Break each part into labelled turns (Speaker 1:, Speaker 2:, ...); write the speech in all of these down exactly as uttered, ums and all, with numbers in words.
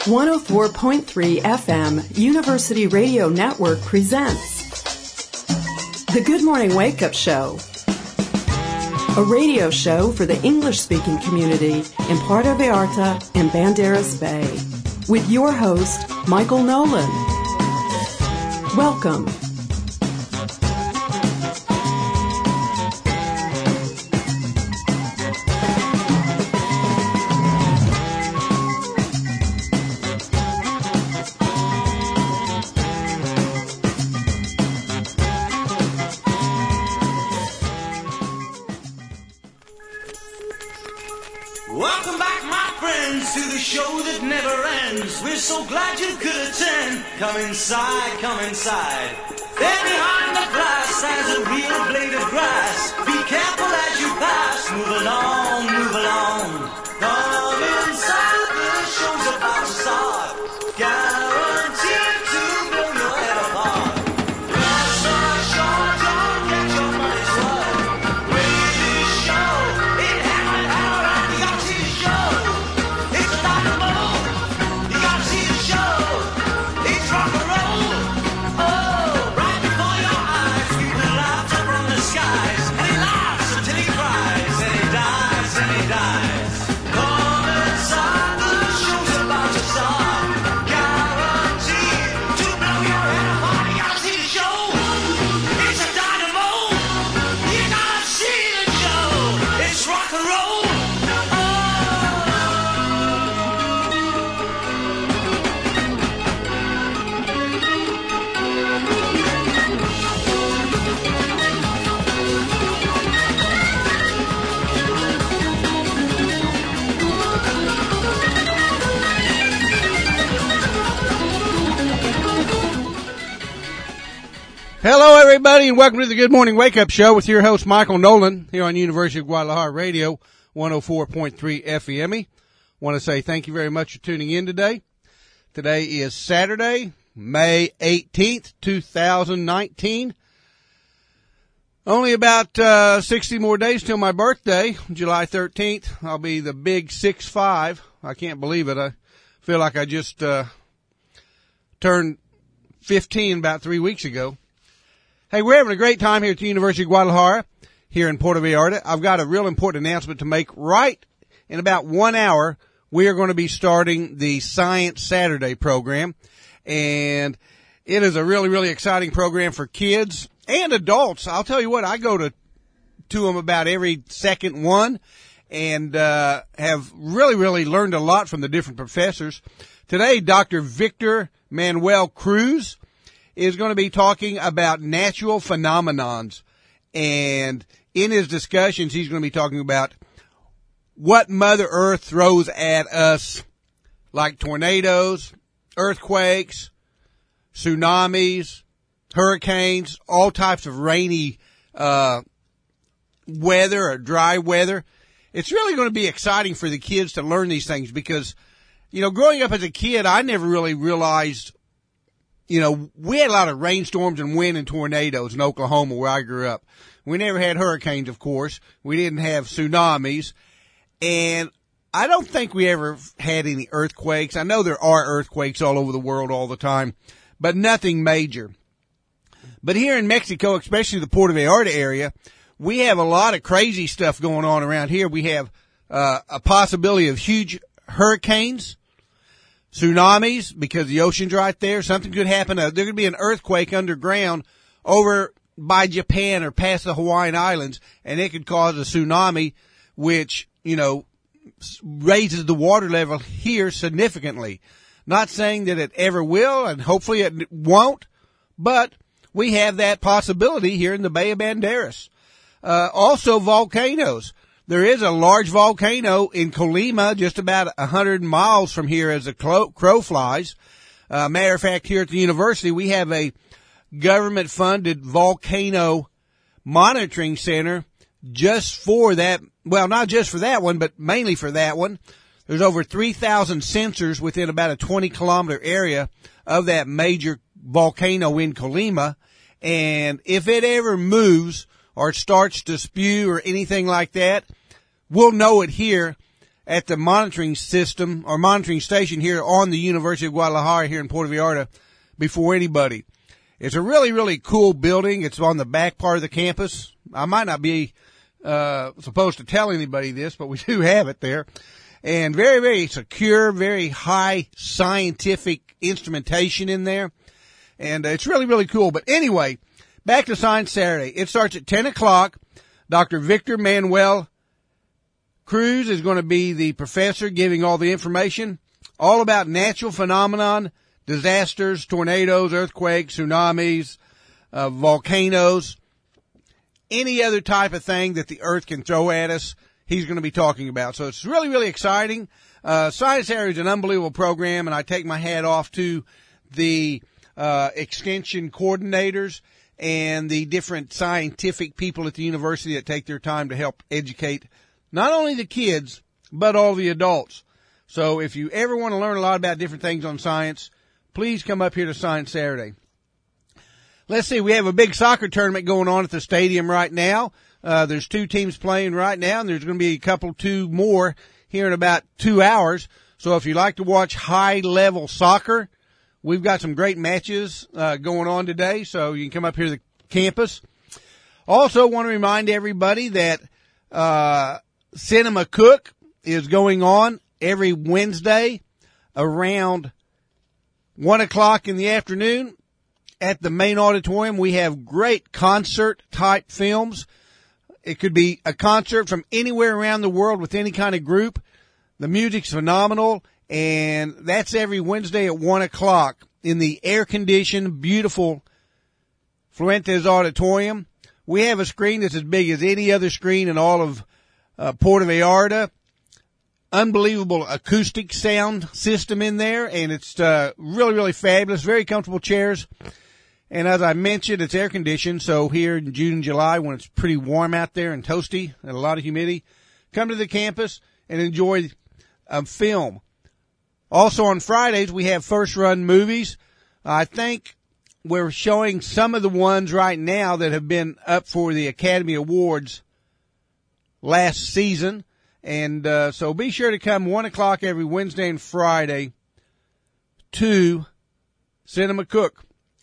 Speaker 1: one oh four point three F M University Radio Network presents The Good Morning Wake Up Show, a radio show for the English-speaking community in Puerto Vallarta and Banderas Bay, with your host, Michael Nolan. Welcome.
Speaker 2: Welcome back, my friends, to the show that never ends. We're so glad you could attend. Come inside, come inside. There behind the glass stands a real blade of grass. Be careful as you pass. Move along, move along. Come inside, the show's about to start. Guaranteed to blow your head apart. Rest assured, don't get your money's worth. Greatest show in heaven and earth. You gotta see the show. It's a dynamo. You gotta see the show. It's rock and roll. Oh, right before your eyes, people laugh up from the skies. And he laughs until he cries, and he dies, and he dies. Come inside, the show's about to start. Guaranteed to blow your head apart. You gotta see the show. It's a dynamo. You gotta see the show. It's rock and roll.
Speaker 3: Hello, everybody, and welcome to the Good Morning Wake Up Show with your host, Michael Nolan, here on University of Guadalajara Radio, one oh four point three F E M. I want to say thank you very much for tuning in today. Today is Saturday, May eighteenth, two thousand nineteen. Only about uh, sixty more days till my birthday, July thirteenth. I'll be the big six five. I can't believe it. I feel like I just uh, turned fifteen about three weeks ago. Hey, we're having a great time here at the University of Guadalajara, here in Puerto Vallarta. I've got a real important announcement to make. Right in about one hour, we are going to be starting the Science Saturday program. And it is a really, really exciting program for kids and adults. I'll tell you what, I go to, to them about every second one and uh have really, really learned a lot from the different professors. Today, Doctor Victor Manuel Cruz is going to be talking about natural phenomenons. And in his discussions, he's going to be talking about what Mother Earth throws at us, like tornadoes, earthquakes, tsunamis, hurricanes, all types of rainy uh weather or dry weather. It's really going to be exciting for the kids to learn these things because, you know, growing up as a kid, I never really realized, you know, we had a lot of rainstorms and wind and tornadoes in Oklahoma where I grew up. We never had hurricanes, of course. We didn't have tsunamis. And I don't think we ever had any earthquakes. I know there are earthquakes all over the world all the time, but nothing major. But here in Mexico, especially the Puerto Vallarta area, we have a lot of crazy stuff going on around here. We have uh, a possibility of huge hurricanes, tsunamis, because the ocean's right there. Something could happen. Uh, there could be an earthquake underground over by Japan or past the Hawaiian Islands, and it could cause a tsunami, which, you know, raises the water level here significantly. Not saying that it ever will, and hopefully it won't, but we have that possibility here in the Bay of Banderas. Uh, also volcanoes. There is a large volcano in Colima, just about a hundred miles from here as the crow flies. Uh, matter of fact, here at the university, we have a government-funded volcano monitoring center just for that. Well, not just for that one, but mainly for that one. There's over three thousand sensors within about a twenty kilometer area of that major volcano in Colima. And if it ever moves or starts to spew or anything like that, we'll know it here at the monitoring system or monitoring station here on the University of Guadalajara here in Puerto Vallarta before anybody. It's a really, really cool building. It's on the back part of the campus. I might not be uh supposed to tell anybody this, but we do have it there. And very, very secure, very high scientific instrumentation in there. And uh, it's really, really cool. But anyway, back to Science Saturday. It starts at ten o'clock. Doctor Victor Manuel Cruz is going to be the professor giving all the information, all about natural phenomenon, disasters, tornadoes, earthquakes, tsunamis, uh, volcanoes, any other type of thing that the earth can throw at us, he's going to be talking about. So it's really, really exciting. Uh, Science Area is an unbelievable program, and I take my hat off to the uh, extension coordinators and the different scientific people at the university that take their time to help educate not only the kids, but all the adults. So if you ever want to learn a lot about different things on science, please come up here to Science Saturday. Let's see, we have a big soccer tournament going on at the stadium right now. Uh, there's two teams playing right now, and there's going to be a couple, two more here in about two hours. So if you like to watch high-level soccer, we've got some great matches uh, going on today, so you can come up here to the campus. Also want to remind everybody that uh Cinema Cook is going on every Wednesday around one o'clock in the afternoon at the main auditorium. We have great concert-type films. It could be a concert from anywhere around the world with any kind of group. The music's phenomenal, and that's every Wednesday at one o'clock in the air-conditioned, beautiful Fuentes Auditorium. We have a screen that's as big as any other screen in all of uh, Puerto Vallarta. Unbelievable acoustic sound system in there, and it's uh, really, really fabulous. Very comfortable chairs. And as I mentioned, it's air-conditioned, so here in June and July, when it's pretty warm out there and toasty and a lot of humidity, come to the campus and enjoy a film. Also on Fridays, we have first-run movies. I think we're showing some of the ones right now that have been up for the Academy Awards last season. And uh, so be sure to come one o'clock every Wednesday and Friday to Cinema Cook.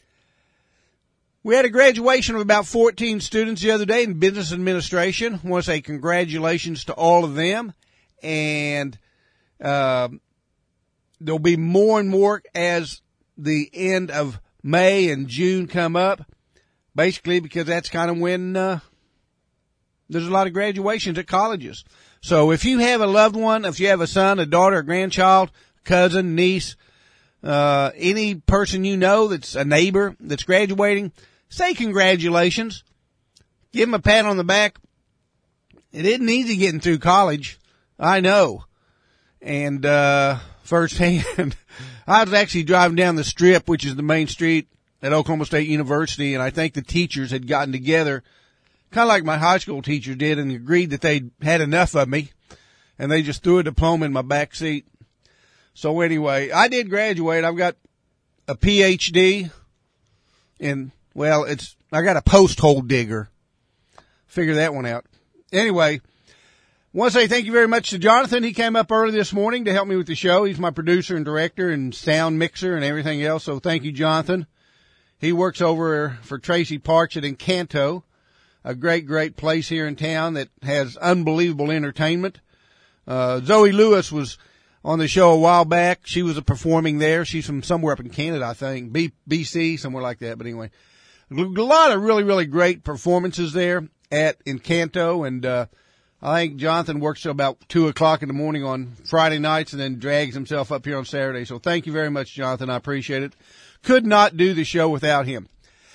Speaker 3: We had a graduation of about fourteen students the other day in business administration. I want to say congratulations to all of them. And uh, there'll be more and more as the end of May and June come up, basically because that's kind of when uh, there's a lot of graduations at colleges. So if you have a loved one, if you have a son, a daughter, a grandchild, cousin, niece, uh, any person you know that's a neighbor that's graduating, say congratulations. Give them a pat on the back. It isn't easy getting through college. I know. And, uh, firsthand, I was actually driving down the Strip, which is the main street at Oklahoma State University, and I think the teachers had gotten together, kind of like my high school teachers did, and agreed that they'd had enough of me, and they just threw a diploma in my back seat. So anyway, I did graduate. I've got a P H D in, well, it's, I got a post hole digger. Figure that one out. Anyway, I want to say thank you very much to Jonathan. He came up early this morning to help me with the show. He's my producer and director and sound mixer and everything else. So thank you, Jonathan. He works over for Tracy Parks at Encanto, a great, great place here in town that has unbelievable entertainment. Uh, Zoe Lewis was on the show a while back. She was a performing there. She's from somewhere up in Canada, I think, B, BC, somewhere like that. But anyway, a lot of really, really great performances there at Encanto. And, uh, I think Jonathan works till about two o'clock in the morning on Friday nights and then drags himself up here on Saturday. So thank you very much, Jonathan. I appreciate it. Could not do the show without him.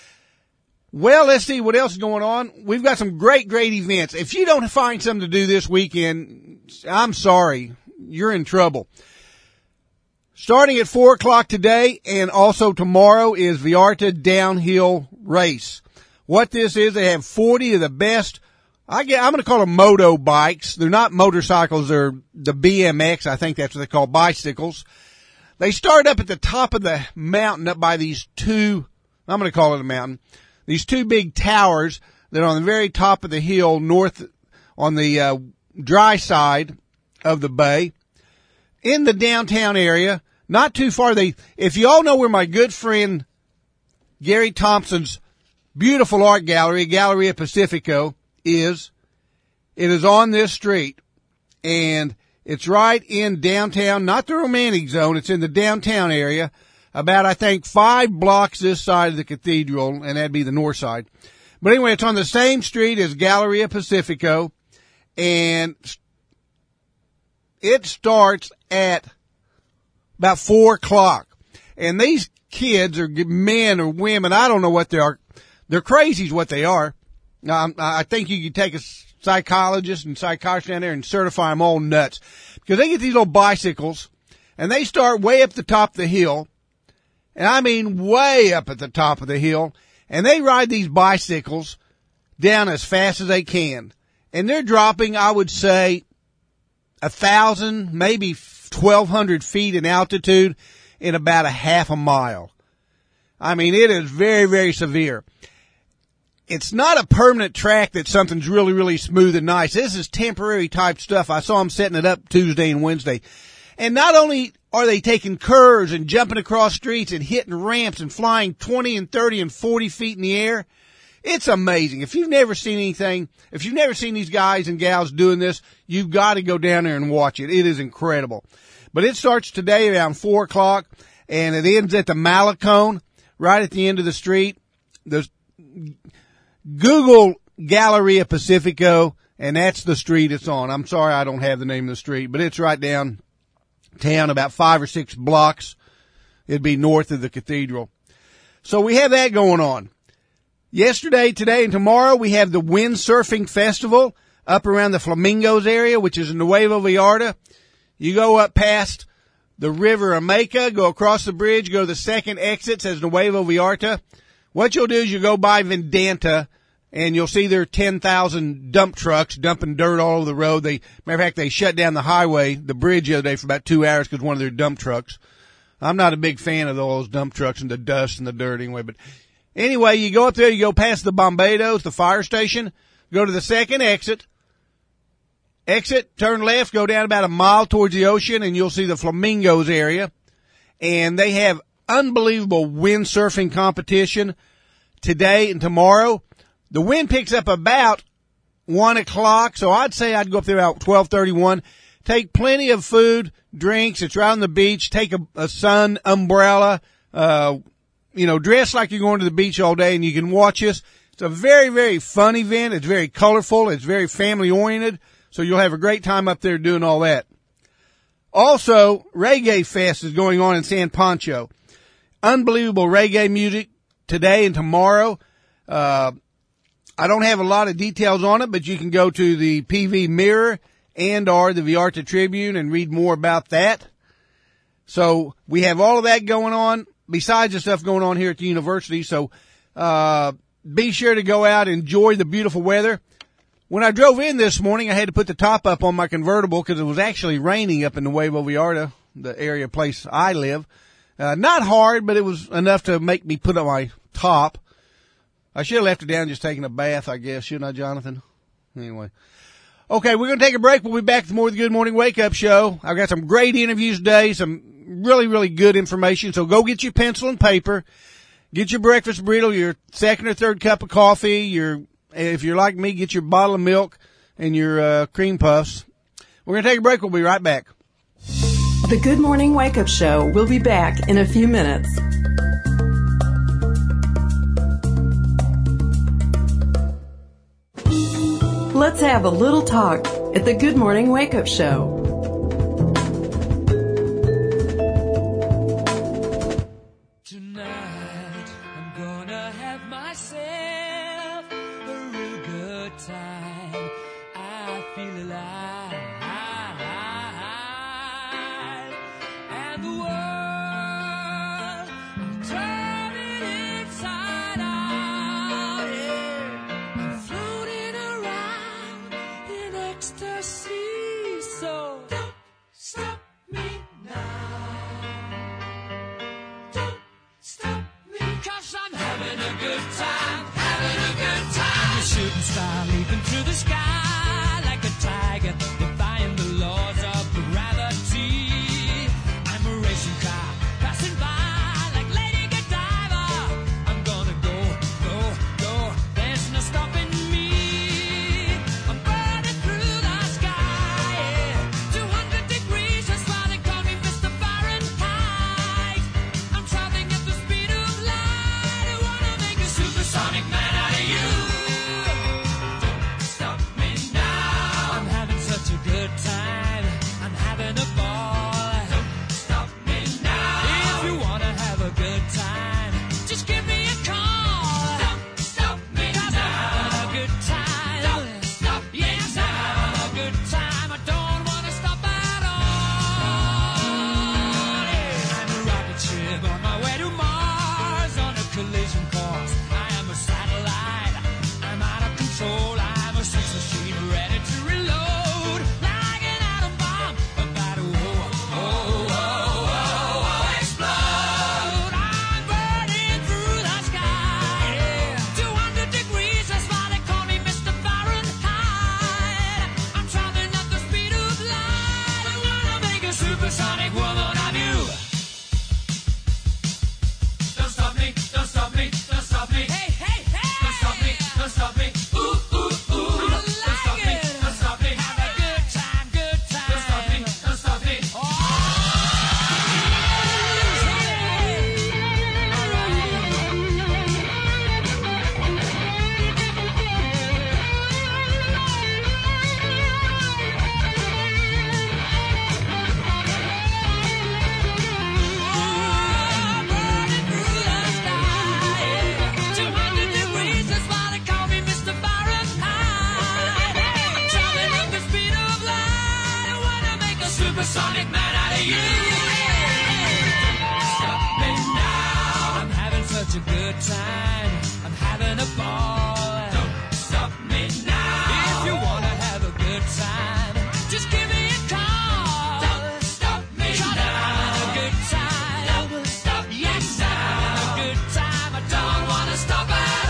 Speaker 3: Well, let's see what else is going on. We've got some great, great events. If you don't find something to do this weekend, I'm sorry. You're in trouble. Starting at four o'clock today and also tomorrow is Vallarta Downhill Race. What this is, they have forty of the best, I get, I'm going to call them moto bikes. They're not motorcycles. They're the B M X. I think that's what they call bicycles. They start up at the top of the mountain up by these two, I'm going to call it a mountain, these two big towers that are on the very top of the hill north on the uh, dry side of the bay in the downtown area, not too far. They, if you all know where my good friend Gary Thompson's beautiful art gallery, Galleria Pacifico, is, it is on this street, and it's right in downtown, not the romantic zone. It's in the downtown area, about, I think, five blocks this side of the cathedral, and that'd be the north side. But anyway, it's on the same street as Galleria Pacifico, and it starts at about four o'clock. And these kids or men or women, I don't know what they are. They're crazy is what they are. Um, I think you could take a psychologist and psychiatrist down there and certify them all nuts. Because they get these little bicycles, and they start way up the top of the hill. And I mean way up at the top of the hill. And they ride these bicycles down as fast as they can. And they're dropping, I would say, a thousand, maybe twelve hundred feet in altitude in about a half a mile. I mean, it is very, very severe. It's not a permanent track that something's really, really smooth and nice. This is temporary type stuff. I saw them setting it up Tuesday and Wednesday. And not only are they taking curves and jumping across streets and hitting ramps and flying twenty and thirty and forty feet in the air, it's amazing. If you've never seen anything, if you've never seen these guys and gals doing this, you've got to go down there and watch it. It is incredible. But it starts today around four o'clock, and it ends at the Malecone, right at the end of the street. There's Google Galleria Pacifico, and that's the street it's on. I'm sorry I don't have the name of the street, but it's right downtown, about five or six blocks. It'd be north of the cathedral. So we have that going on. Yesterday, today, and tomorrow, we have the Windsurfing Festival up around the Flamingos area, which is in Nuevo Vallarta. You go up past the River Ameca, go across the bridge, go to the second exit, says Nuevo Vallarta. What you'll do is you go by Vedanta, and you'll see there are ten thousand dump trucks dumping dirt all over the road. They, matter of fact, they shut down the highway, the bridge the other day for about two hours because one of their dump trucks. I'm not a big fan of those dump trucks and the dust and the dirt anyway, but anyway, you go up there, you go past the Bombados, the fire station, go to the second exit, exit, turn left, go down about a mile towards the ocean, and you'll see the Flamingos area. And they have unbelievable windsurfing competition today and tomorrow. The wind picks up about one o'clock, so I'd say I'd go up there about twelve thirty-one. Take plenty of food, drinks. It's right on the beach. Take a, a sun umbrella, uh, you know, dress like you're going to the beach all day, and you can watch us. It's a very, very fun event. It's very colorful. It's very family-oriented, so you'll have a great time up there doing all that. Also, Reggae Fest is going on in San Pancho. Unbelievable reggae music today and tomorrow. Uh, I don't have a lot of details on it, but you can go to the P V Mirror and or the Vallarta Tribune and read more about that. So we have all of that going on besides the stuff going on here at the university. So, uh, be sure to go out and enjoy the beautiful weather. When I drove in this morning, I had to put the top up on my convertible because it was actually raining up in Nuevo Vallarta, the area place I live. Uh, not hard, but it was enough to make me put on my top. I should have left it down just taking a bath, I guess, shouldn't I, Jonathan? Anyway. Okay, we're going to take a break. We'll be back with more of the Good Morning Wake Up Show. I've got some great interviews today, some really, really good information. So go get your pencil and paper. Get your breakfast burrito, your second or third cup of coffee, your, if you're like me, get your bottle of milk and your uh, cream puffs. We're going to take a break. We'll be right back.
Speaker 1: The Good Morning Wake Up Show will be back in a few minutes. Let's have a little talk at the Good Morning Wake Up Show.
Speaker 2: Tonight I'm gonna have myself a real good time. I feel alive, and the world I'm turning inside out. Yeah. I'm floating around in ecstasy. So don't stop me now. Don't stop me, 'cause I'm having a good time, having a good time. I'm a shooting star leaping through the sky like a tiger, defying the laws of man out of you. Stop me now. I'm having such a good time. I'm having a ball. Don't stop me now. If you want to have a good time, just give me a call. Don't stop me Try now. I'm having a good time. Don't stop yes, me now. I'm having a good time. I don't want to stop at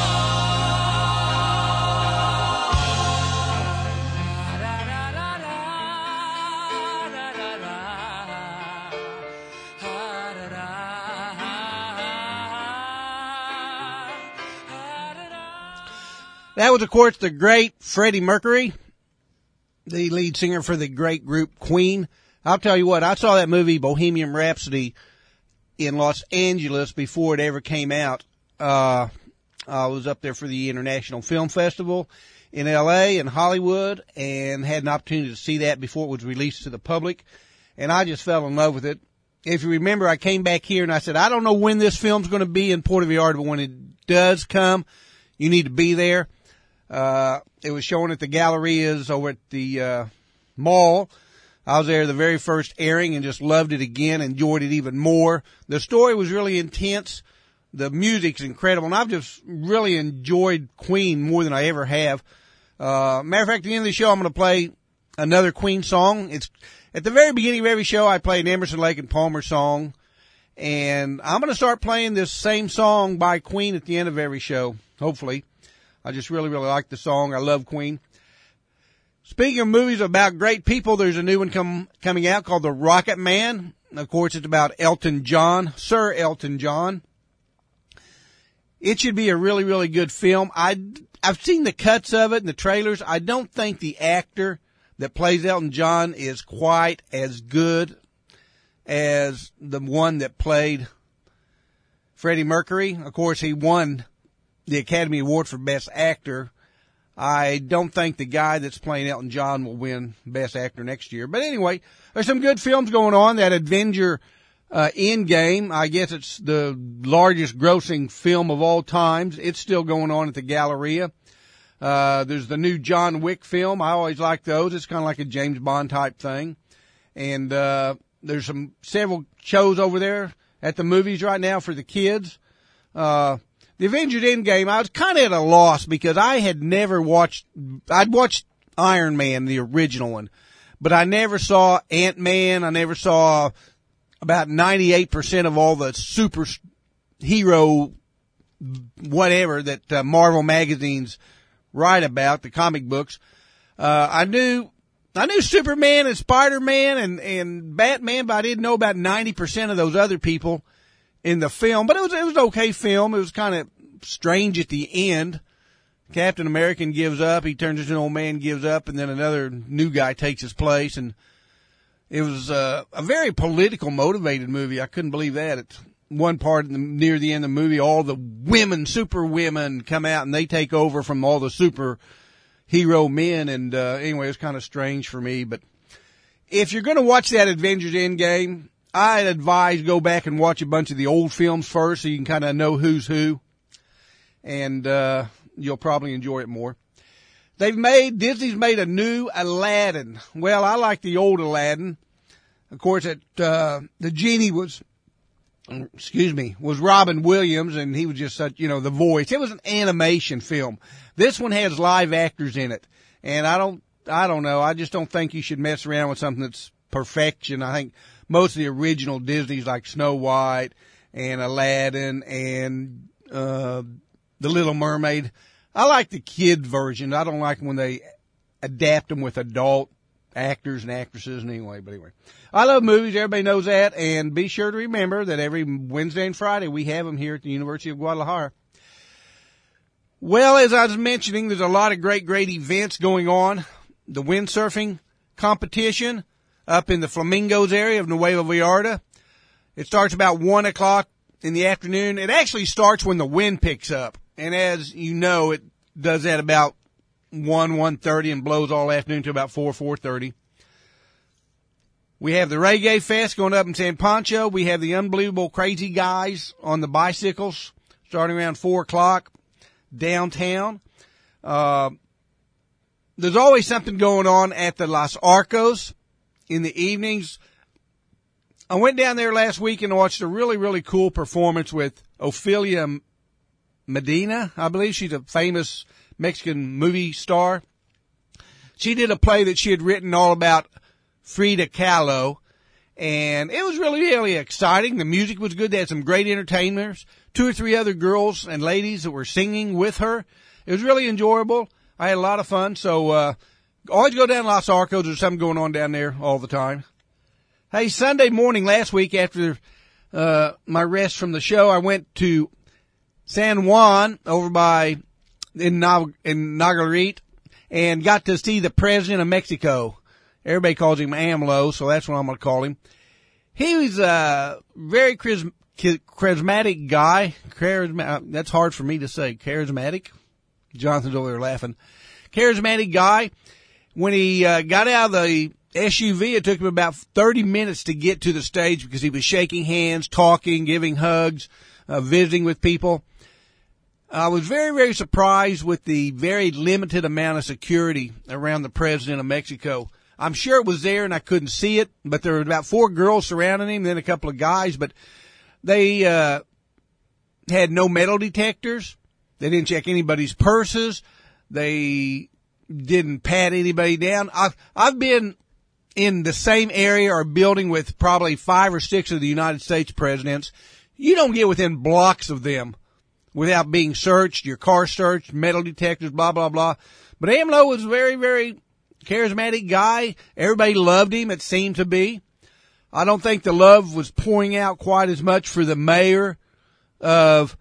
Speaker 3: That was, of course, the great Freddie Mercury, the lead singer for the great group Queen. I'll tell you what, I saw that movie Bohemian Rhapsody in Los Angeles before it ever came out. Uh, I was up there for the International Film Festival in L A and Hollywood and had an opportunity to see that before it was released to the public. And I just fell in love with it. If you remember, I came back here and I said, I don't know when this film's going to be in Puerto Vallarta, but when it does come, you need to be there. Uh, it was shown at the Gallerias over at the, uh, mall. I was there the very first airing and just loved it again, enjoyed it even more. The story was really intense. The music's incredible, and I've just really enjoyed Queen more than I ever have. Uh, matter of fact, at the end of the show, I'm going to play another Queen song. It's at the very beginning of every show, I play an Emerson, Lake and Palmer song, and I'm going to start playing this same song by Queen at the end of every show, hopefully. I just really, really like the song. I love Queen. Speaking of movies about great people, there's a new one come, coming out called The Rocket Man. Of course, it's about Elton John, Sir Elton John. It should be a really, really good film. I, I've seen the cuts of it and the trailers. I don't think the actor that plays Elton John is quite as good as the one that played Freddie Mercury. Of course, he won the Academy Award for Best Actor. I don't think the guy that's playing Elton John will win Best Actor next year. But anyway, there's some good films going on. That Avenger uh, Endgame, I guess it's the largest grossing film of all times. It's still going on at the Galleria. Uh, there's the new John Wick film. I always like those. It's kind of like a James Bond type thing. And uh, there's some several shows over there at the movies right now for the kids. Uh The Avengers Endgame, I was kind of at a loss because I had never watched, I'd watched Iron Man, the original one, but I never saw Ant-Man. I never saw about ninety-eight percent of all the super hero whatever that uh, Marvel magazines write about, the comic books. Uh, I knew, I knew Superman and Spider-Man and, and Batman, but I didn't know about ninety percent of those other people in the film, but it was, it was an okay film. It was kind of strange at the end. Captain American gives up. He turns into an old man, gives up, and then another new guy takes his place. And it was uh, a very political motivated movie. I couldn't believe that. At one part in the, near the end of the movie, all the women, super women come out and they take over from all the super hero men. And, uh, anyway, it was kind of strange for me, but if you're going to watch that Avengers Endgame, I'd advise go back and watch a bunch of the old films first so you can kind of know who's who, and uh you'll probably enjoy it more. They've made, Disney's made a new Aladdin. Well, I like the old Aladdin. Of course, it, uh, the genie was, excuse me, was Robin Williams, and he was just such, you know, the voice. It was an animation film. This one has live actors in it, and I don't, I don't know. I just don't think you should mess around with something that's perfection. I think most of the original Disney's like Snow White and Aladdin and, uh, The Little Mermaid. I like the kid version. I don't like when they adapt them with adult actors and actresses and anyway, but anyway. I love movies. Everybody knows that. And be sure to remember that every Wednesday and Friday we have them here at the University of Guadalajara. Well, as I was mentioning, there's a lot of great, great events going on. The windsurfing competition up in the Flamingos area of Nueva Vallarta. It starts about one o'clock in the afternoon. It actually starts when the wind picks up. And as you know, it does that about one, one thirty and blows all afternoon to about four, four thirty. We have the Reggae Fest going up in San Pancho. We have the Unbelievable Crazy Guys on the bicycles starting around four o'clock downtown. Uh, there's always something going on at the Los Arcos in the evenings. I went down there last week and watched a really, really cool performance with Ophelia Medina. I believe she's a famous Mexican movie star. She did a play that she had written all about Frida Kahlo, and it was really, really exciting. The music was good. They had some great entertainers, two or three other girls and ladies that were singing with her. It was really enjoyable. I had a lot of fun. So, uh, always go down to Los Arcos. There's something going on down there all the time. Hey, Sunday morning last week after, uh, my rest from the show, I went to San Juan over by, in, Na- in Nayarit and got to see the president of Mexico. Everybody calls him AMLO, so that's what I'm going to call him. He was a very charism- charismatic guy. Charisma- that's hard for me to say. Charismatic? Jonathan's over there laughing. Charismatic guy. When he uh, got out of the S U V, it took him about thirty minutes to get to the stage because he was shaking hands, talking, giving hugs, uh, visiting with people. I was very, very surprised with the very limited amount of security around the president of Mexico. I'm sure it was there and I couldn't see it, but there were about four girls surrounding him, then a couple of guys, but they, uh, had no metal detectors. They didn't check anybody's purses. They didn't pat anybody down. I've, I've been in the same area or building with probably five or six of the United States presidents. You don't get within blocks of them without being searched, your car searched, metal detectors, blah, blah, blah. But AMLO was very, very charismatic guy. Everybody loved him, it seemed to be. I don't think the love was pouring out quite as much for the mayor of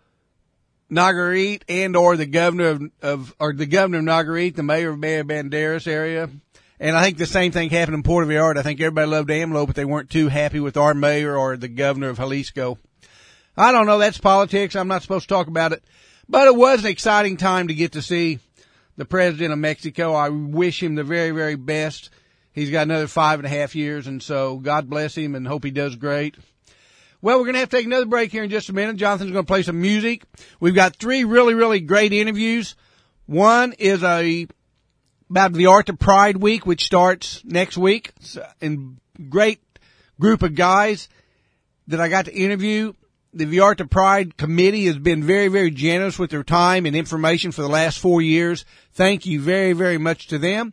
Speaker 3: Nayarit and or the governor of, of or the governor of Nayarit, the mayor of Banderas area. And I think the same thing happened in Puerto Vallarta. I think everybody loved AMLO, but they weren't too happy with our mayor or the governor of Jalisco. I don't know. That's politics. I'm not supposed to talk about it. But it was an exciting time to get to see the president of Mexico. I wish him the very, very best. He's got another five and a half years, and so God bless him and hope he does great. Well, we're going to have to take another break here in just a minute. Jonathan's going to play some music. We've got three really, really great interviews. One is a about the Art of Pride Week, which starts next week. It's a great group of guys that I got to interview. The Vallarta Pride Committee has been very, very generous with their time and information for the last four years. Thank you very, very much to them.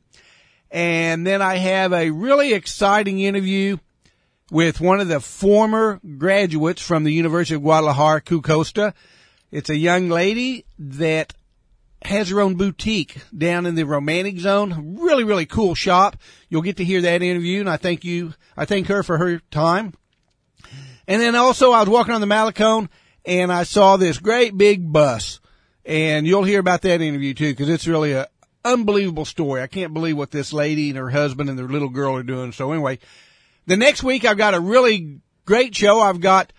Speaker 3: And then I have a really exciting interview with one of the former graduates from the University of Guadalajara, Cucosta. It's a young lady that has her own boutique down in the Romantic Zone. Really, really cool shop. You'll get to hear that interview, and I thank you, I thank her for her time. And then also I was walking on the Malecon and I saw this great big bus, and you'll hear about that interview too, because it's really a unbelievable story. I can't believe what this lady and her husband and their little girl are doing. So anyway, the next week I've got a really great show. I've got,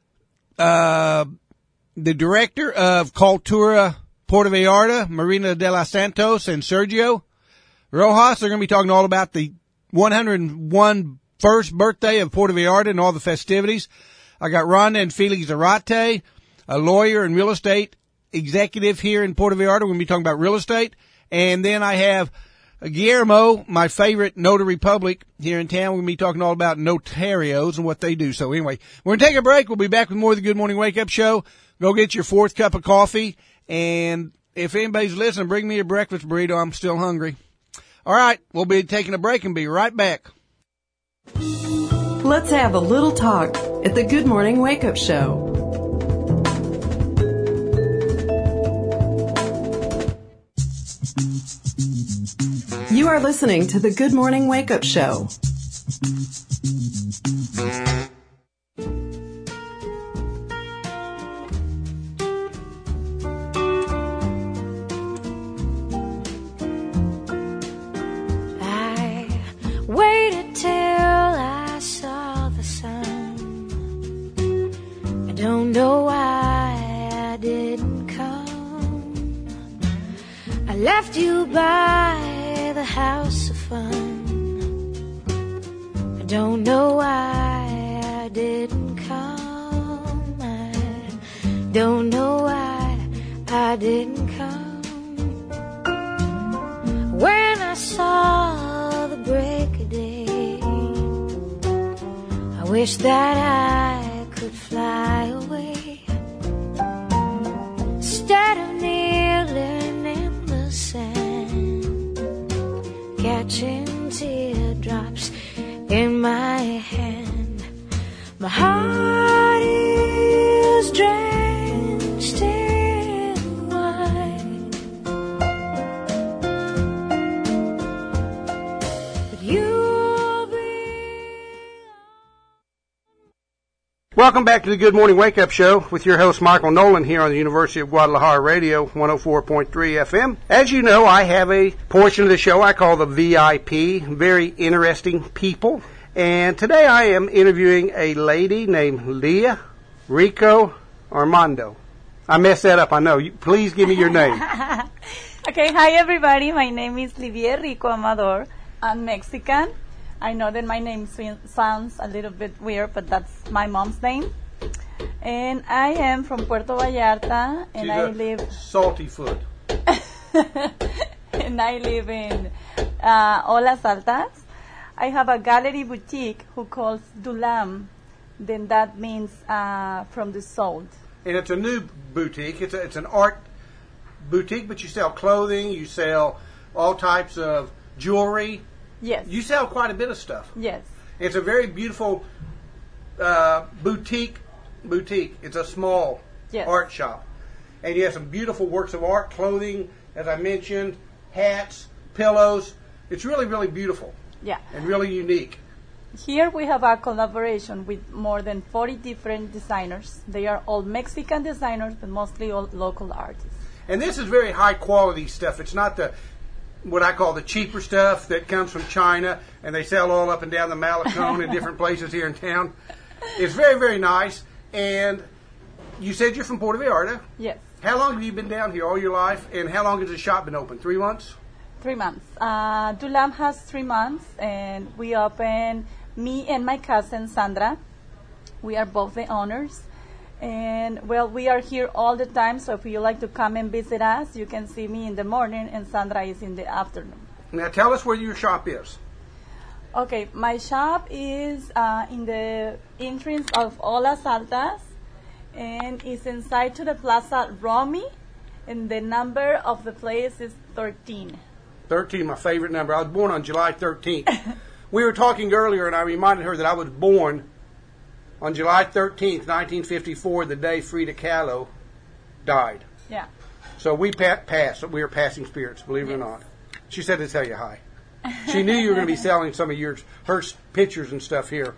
Speaker 3: uh, the director of Cultura Puerto Vallarta, Marina de los Santos, and Sergio Rojas. They're going to be talking all about the one hundred one first birthday of Puerto Vallarta and all the festivities. I got Rhonda and Felix Zarate, a lawyer and real estate executive here in Puerto Vallarta. We're going to be talking about real estate. And then I have Guillermo, my favorite notary public here in town. We're going to be talking all about notarios and what they do. So anyway, we're going to take a break. We'll be back with more of the Good Morning Wake Up Show. Go get your fourth cup of coffee. And if anybody's listening, bring me a breakfast burrito. I'm still hungry. All right, we'll be taking a break and be right back.
Speaker 1: Let's have a little talk at the Good Morning Wake Up Show. You are listening to the Good Morning Wake Up Show.
Speaker 4: I waited till I saw the sun. I don't know why I didn't come. I left you by the house of fun. I don't know why I didn't come. I don't know why I didn't come. When I saw the break of day, I wish that I could fly away instead of kneeling in the sand, catching teardrops in my hand. My heart is drenched in wine, but you'll be.
Speaker 3: Welcome back to the Good Morning Wake Up Show with your host Michael Nolan here on the University of Guadalajara Radio one oh four point three F M. As you know, I have a portion of the show I call the V I P, very interesting people. And today I am interviewing a lady named Leah Rico Armando. I messed that up, I know. You, please give me your name.
Speaker 5: Okay, hi everybody. My name is Livia Rico Amador. I'm Mexican. I know that my name sounds a little bit weird, but that's my mom's name. And I am from Puerto Vallarta, and
Speaker 3: She's
Speaker 5: I
Speaker 3: a
Speaker 5: live.
Speaker 3: salty foot.
Speaker 5: And I live in uh, Olas Altas. I have a gallery boutique who calls Dulam. Then that means uh, from the soul.
Speaker 3: And it's a new boutique. It's a, it's an art boutique, but you sell clothing, you sell all types of jewelry.
Speaker 5: Yes.
Speaker 3: You sell quite a bit of stuff.
Speaker 5: Yes.
Speaker 3: It's a very beautiful uh, boutique. Boutique. It's a small
Speaker 5: Yes.
Speaker 3: art shop, and you have some beautiful works of art, clothing, as I mentioned, hats, pillows. It's really, really beautiful
Speaker 5: Yeah.
Speaker 3: and really unique.
Speaker 5: Here we have a collaboration with more than forty different designers. They are all Mexican designers, but mostly all local artists.
Speaker 3: And this is very high quality stuff. It's not the what I call the cheaper stuff that comes from China and they sell all up and down the Malecon and different places here in town. It's very, very nice. And you said you're from Puerto Vallarta.
Speaker 5: Yes.
Speaker 3: How long have you been down here? All your life? And how long has the shop been open? Three months?
Speaker 5: Three months. Uh, Dulam has three months, and we open, me and my cousin Sandra. We are both the owners. And, well, we are here all the time, so if you like to come and visit us, you can see me in the morning, and Sandra is in the afternoon.
Speaker 3: Now tell us where your shop is.
Speaker 5: Okay, my shop is uh, in the entrance of Olas Altas, and it's inside to the Plaza Romy, and the number of the place is thirteen.
Speaker 3: thirteen, my favorite number. I was born on July thirteenth. We were talking earlier, and I reminded her that I was born on July thirteenth, nineteen fifty-four, the day Frida Kahlo died.
Speaker 5: Yeah.
Speaker 3: So we pa- passed. We were passing spirits, believe it or not. She said to tell you hi. She knew you were going to be selling some of your her pictures and stuff here.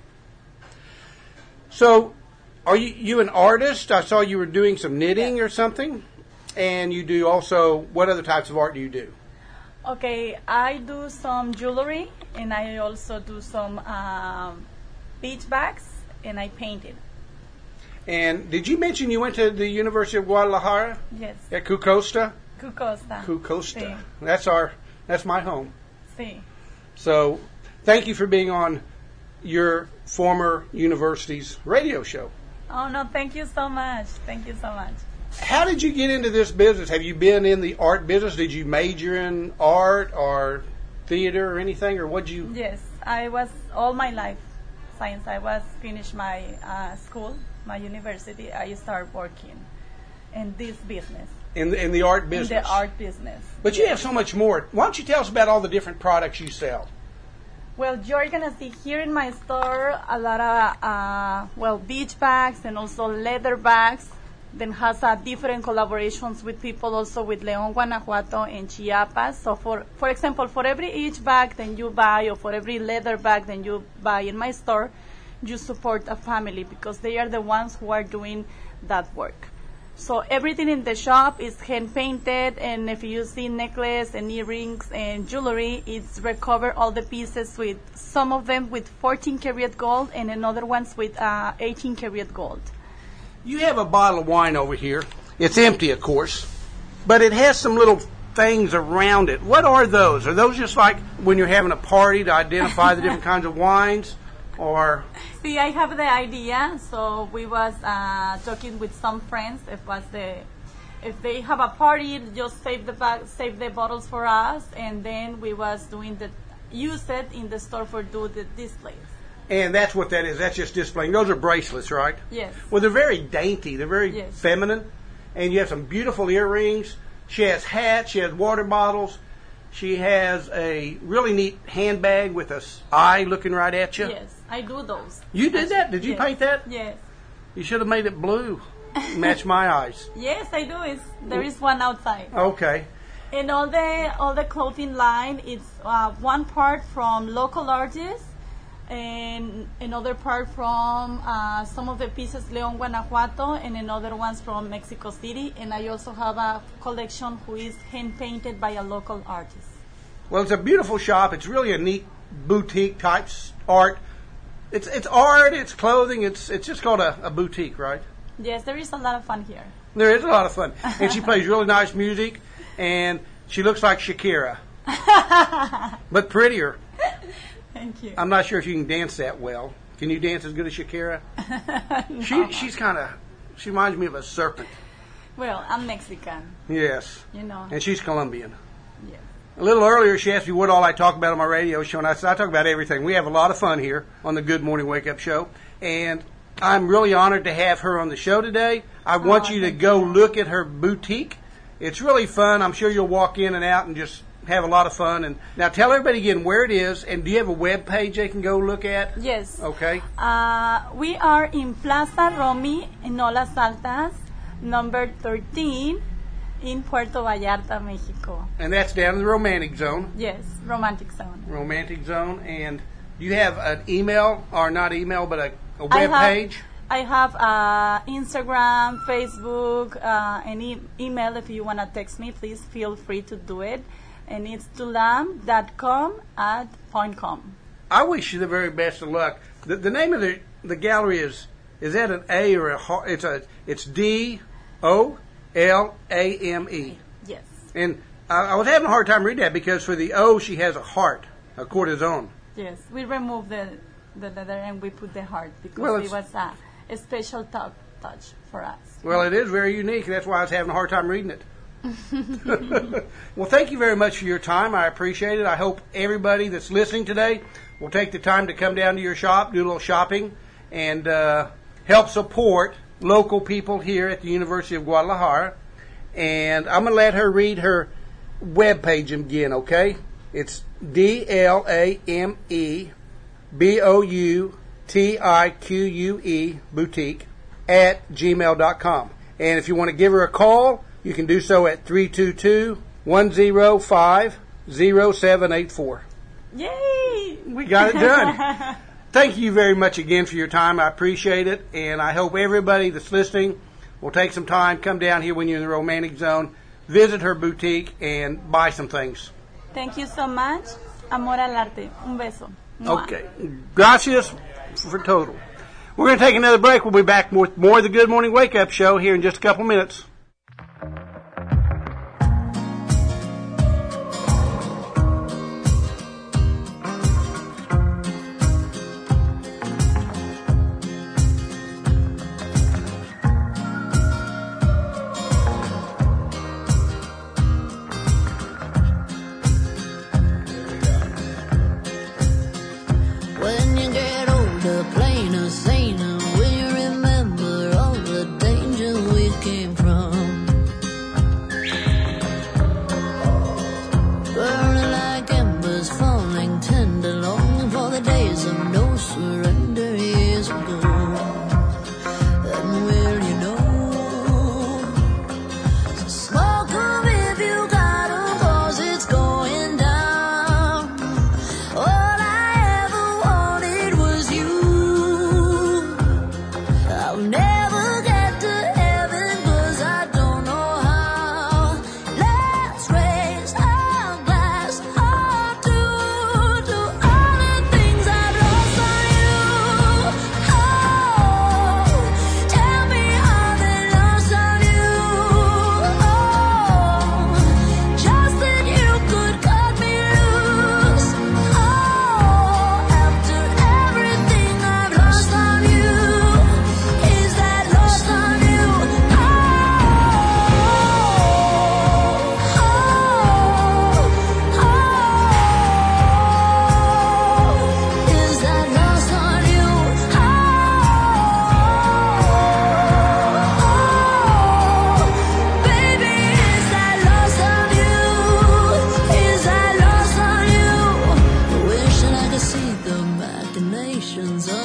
Speaker 3: So, are you you an artist? I saw you were doing some knitting or something, and you do also. What other types of art do you do?
Speaker 5: Okay, I do some jewelry, and I also do some um, beach bags, and I paint it.
Speaker 3: And did you mention you went to the University of Guadalajara
Speaker 5: Yes.
Speaker 3: at Cucosta?
Speaker 5: Cucosta.
Speaker 3: Cucosta.
Speaker 5: Sí.
Speaker 3: That's our. That's my home.
Speaker 5: Sí.
Speaker 3: So, thank you for being on your former university's radio show.
Speaker 5: Oh, no, thank you so much. Thank you so much.
Speaker 3: How did you get into this business? Have you been in the art business? Did you major in art or theater or anything, or what did you?
Speaker 5: Yes, I was all my life, since I was finished my uh, school, my university, I started working in this business.
Speaker 3: In the, in the art business?
Speaker 5: In the art business.
Speaker 3: But you have so much more. Why don't you tell us about all the different products you sell?
Speaker 5: Well, you're going to see here in my store a lot of, uh, well, beach bags and also leather bags. Then has uh, different collaborations with people also with León, Guanajuato, and Chiapas. So, for for example, for every each bag that you buy or for every leather bag that you buy in my store, you support a family because they are the ones who are doing that work. So everything in the shop is hand painted, and if you see necklace and earrings and jewelry, it's recover all the pieces with some of them with fourteen karat gold and another ones with uh, eighteen karat gold.
Speaker 3: You have a bottle of wine over here. It's empty, of course, but it has some little things around it. What are those? Are those just like when you're having a party to identify the different kinds of wines, or?
Speaker 5: See, I have the idea. So we was uh, talking with some friends. If was the, if they have a party, just save the bag, save the bottles for us, and then we was doing the use it in the store for do the displays.
Speaker 3: And that's what that is. That's just displaying. Those are bracelets, right?
Speaker 5: Yes.
Speaker 3: Well, they're very dainty. They're very
Speaker 5: Yes.
Speaker 3: feminine. And you have some beautiful earrings. She has hats. She has water bottles. She has a really neat handbag with a s- eye looking right at you.
Speaker 5: Yes, I do those.
Speaker 3: You did that? Did you
Speaker 5: Yes.
Speaker 3: paint that?
Speaker 5: Yes.
Speaker 3: You should have made it blue. Match my eyes.
Speaker 5: Yes, I do. It's, there is one outside.
Speaker 3: Okay.
Speaker 5: And all the all the clothing line, it's uh, one part from local artists and another part from uh, some of the pieces León, Guanajuato, and another ones from Mexico City. And I also have a collection who is hand painted by a local artist.
Speaker 3: Well, it's a beautiful shop. It's really a neat boutique type s- art. It's it's art. It's clothing. It's it's just called a, a boutique, right?
Speaker 5: Yes, there is a lot of fun here.
Speaker 3: There is a lot of fun, and she plays really nice music, and she looks like Shakira, but prettier.
Speaker 5: Thank you.
Speaker 3: I'm not sure if you can dance that well. Can you dance as good as Shakira?
Speaker 5: No.
Speaker 3: She she's kind of she reminds me of a serpent.
Speaker 5: Well, I'm Mexican,
Speaker 3: Yes,
Speaker 5: you know.
Speaker 3: and she's Colombian.
Speaker 5: Yes.
Speaker 3: A little earlier, she asked me what all I talk about on my radio show, and I said I talk about everything. We have a lot of fun here on the Good Morning Wake Up Show, and I'm really honored to have her on the show today. I want
Speaker 5: Oh,
Speaker 3: you to
Speaker 5: thank
Speaker 3: go
Speaker 5: you.
Speaker 3: look at her boutique. It's really fun. I'm sure you'll walk in and out and just have a lot of fun. And now tell everybody again where it is, and do you have a web page they can go look at?
Speaker 5: Yes.
Speaker 3: Okay.
Speaker 5: Uh, we are in Plaza Romy in Olas Altas, number thirteen, in Puerto Vallarta, Mexico.
Speaker 3: And that's down in the romantic zone.
Speaker 5: Yes, romantic zone.
Speaker 3: Romantic zone. And do you have an email, or not email, but a, a
Speaker 5: I
Speaker 3: web
Speaker 5: have-
Speaker 3: page?
Speaker 5: I have uh, Instagram, Facebook, uh, and e- email. If you want to text me, please feel free to do it. And it's tulam dot com at point com.
Speaker 3: I wish you the very best of luck. The, the name of the the gallery is is that an A or a ho- it's a it's D O L A M E.
Speaker 5: Yes.
Speaker 3: And I, I was having a hard time reading that because for the O she has a heart, a cortisone.
Speaker 5: Yes. We removed the, the letter and we put the heart because
Speaker 3: Well,
Speaker 5: it
Speaker 3: it's-
Speaker 5: was a, a special tou- touch for us.
Speaker 3: Well, it is very unique. That's why I was having a hard time reading it. Well, thank you very much for your time. I appreciate it. I hope everybody that's listening today will take the time to come down to your shop, do a little shopping, and uh, help support local people here at the University of Guadalajara. And I'm going to let her read her webpage again, okay? It's D L A M E B O U T I Q U E boutique at gmail dot com. And if you want to give her a call, you can do so at three two two, one zero five, zero seven eight four.
Speaker 5: Yay!
Speaker 3: We got it done. Thank you very much again for your time. I appreciate it. And I hope everybody that's listening will take some time, come down here when you're in the romantic zone, visit her boutique, and buy some things.
Speaker 5: Thank you so much. Amor al arte. Un beso. Mwah.
Speaker 3: Okay. Gracias for total. We're going to take another break. We'll be back with more of the Good Morning Wake Up Show here in just a couple minutes.
Speaker 6: When you get older, plainer, saner, will you remember all the danger we came from? Burning like embers, falling tender, longing for the days of no surrender years ago. And will you know? So smoke 'em if you got 'em, 'cause it's going down. All I ever wanted was you.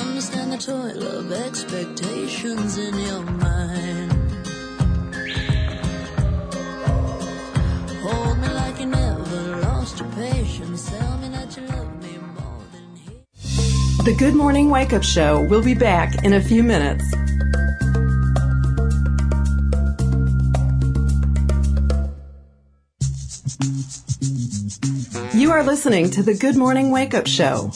Speaker 6: understand the toil of expectations in your mind. Hold me like you never lost your patience. Tell me that you love me more than he.
Speaker 1: The Good Morning Wake Up Show will be back in a few minutes. You are listening to the Good Morning Wake Up Show.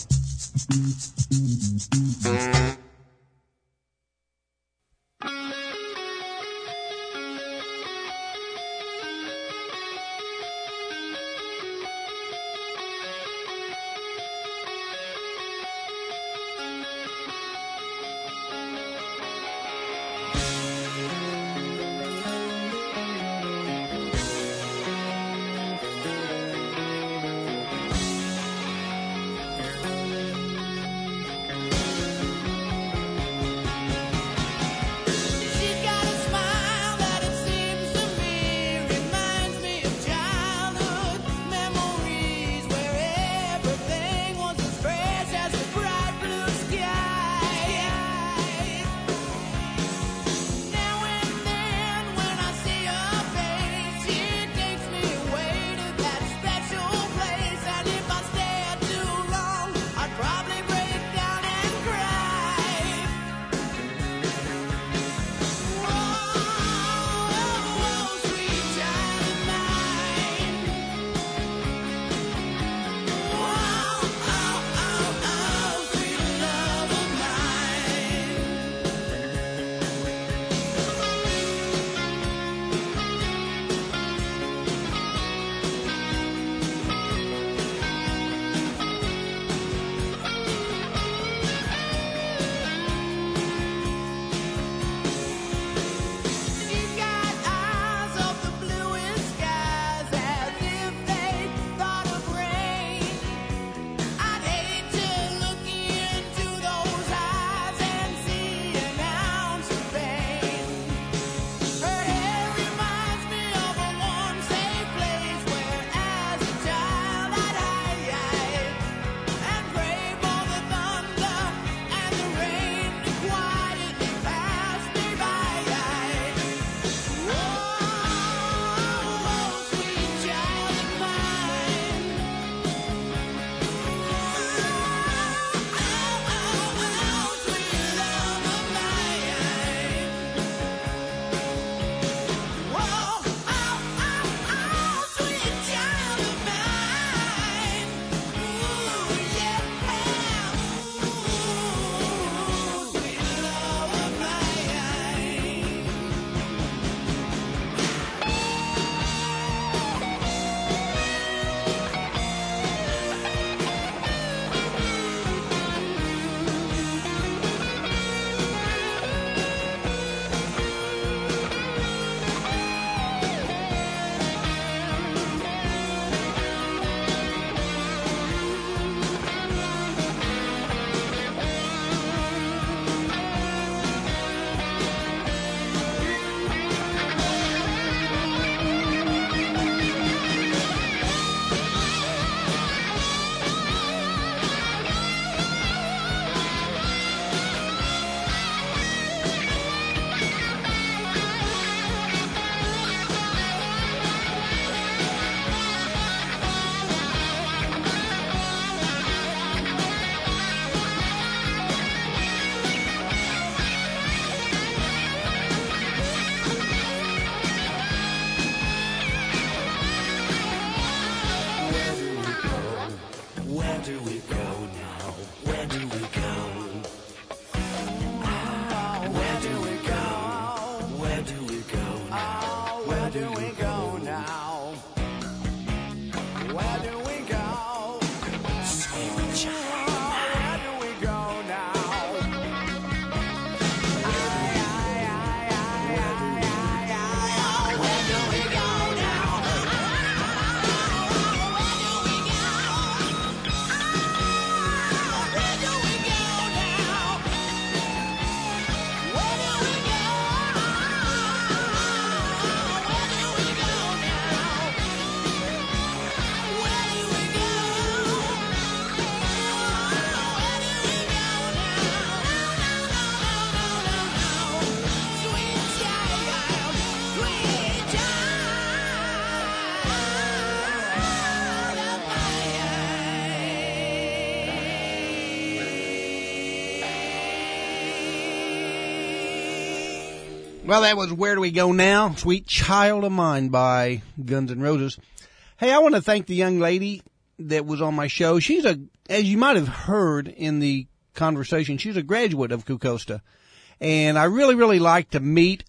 Speaker 3: Well, that was Where Do We Go Now? Sweet Child of Mine by Guns N' Roses. Hey, I want to thank the young lady that was on my show. She's a, as you might have heard in the conversation, she's a graduate of Kukosta. And I really, really like to meet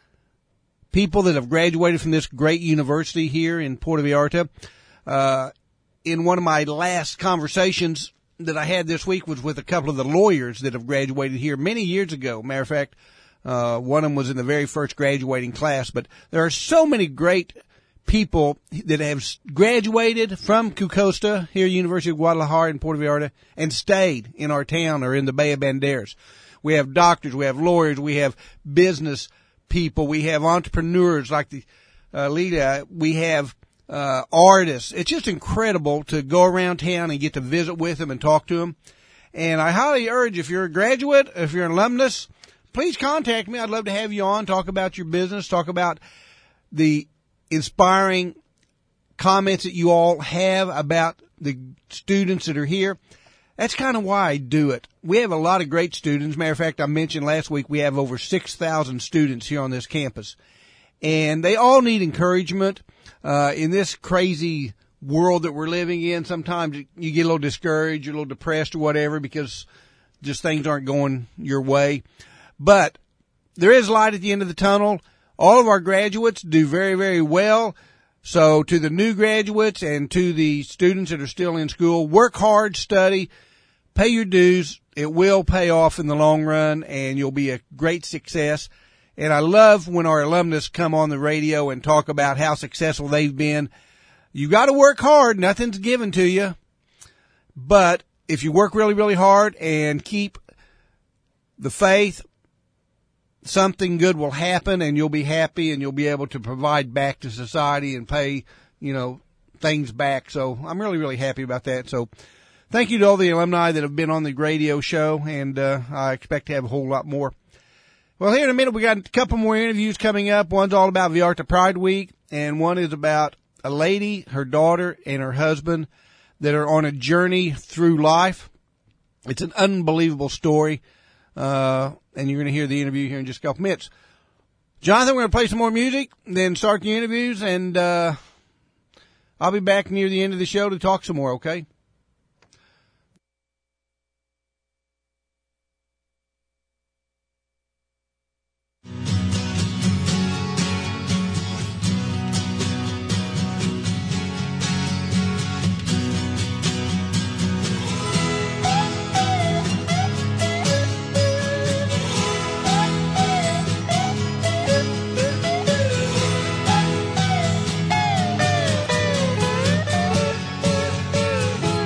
Speaker 3: people that have graduated from this great university here in Puerto Vallarta. Uh, in one of my last conversations that I had this week was with a couple of the lawyers that have graduated here many years ago. Matter of fact, uh, one of them was in the very first graduating class. But there are so many great people that have graduated from Kukosta here at University of Guadalajara in Puerto Vallarta and stayed in our town or in the Bay of Banderas. We have doctors, we have lawyers, we have business people, we have entrepreneurs like the uh, Lita, we have uh artists. It's just incredible to go around town and get to visit with them and talk to them. And I highly urge, if you're a graduate, if you're an alumnus, please contact me. I'd love to have you on, talk about your business, talk about the inspiring comments that you all have about the students that are here. That's kind of why I do it. We have a lot of great students. Matter of fact, I mentioned last week we have over six thousand students here on this campus. And they all need encouragement. Uh, in this crazy world that we're living in, sometimes you get a little discouraged, you're a little depressed or whatever because just things aren't going your way. But there is light at the end of the tunnel. All of our graduates do very, very well. So to the new graduates and to the students that are still in school, work hard, study, pay your dues. It will pay off in the long run, and you'll be a great success. And I love when our alumnus come on the radio and talk about how successful they've been. You got to work hard. Nothing's given to you. But if you work really, really hard and keep the faith, something good will happen, and you'll be happy, and you'll be able to provide back to society and pay, you know, things back. So I'm really, really happy about that. So thank you to all the alumni that have been on the radio show, and uh, I expect to have a whole lot more. Well, here in a minute, we got a couple more interviews coming up. One's all about Vallarta Pride Week, and one is about a lady, her daughter, and her husband that are on a journey through life. It's an unbelievable story, uh, and you're going to hear the interview here in just a couple minutes. Jonathan, we're going to play some more music, then start the interviews, and uh, I'll be back near the end of the show to talk some more, okay?
Speaker 6: Thank you.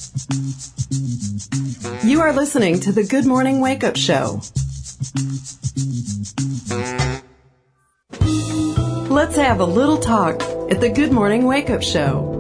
Speaker 1: You are listening to the Good Morning Wake Up Show. Let's have a little talk at the Good Morning Wake Up Show.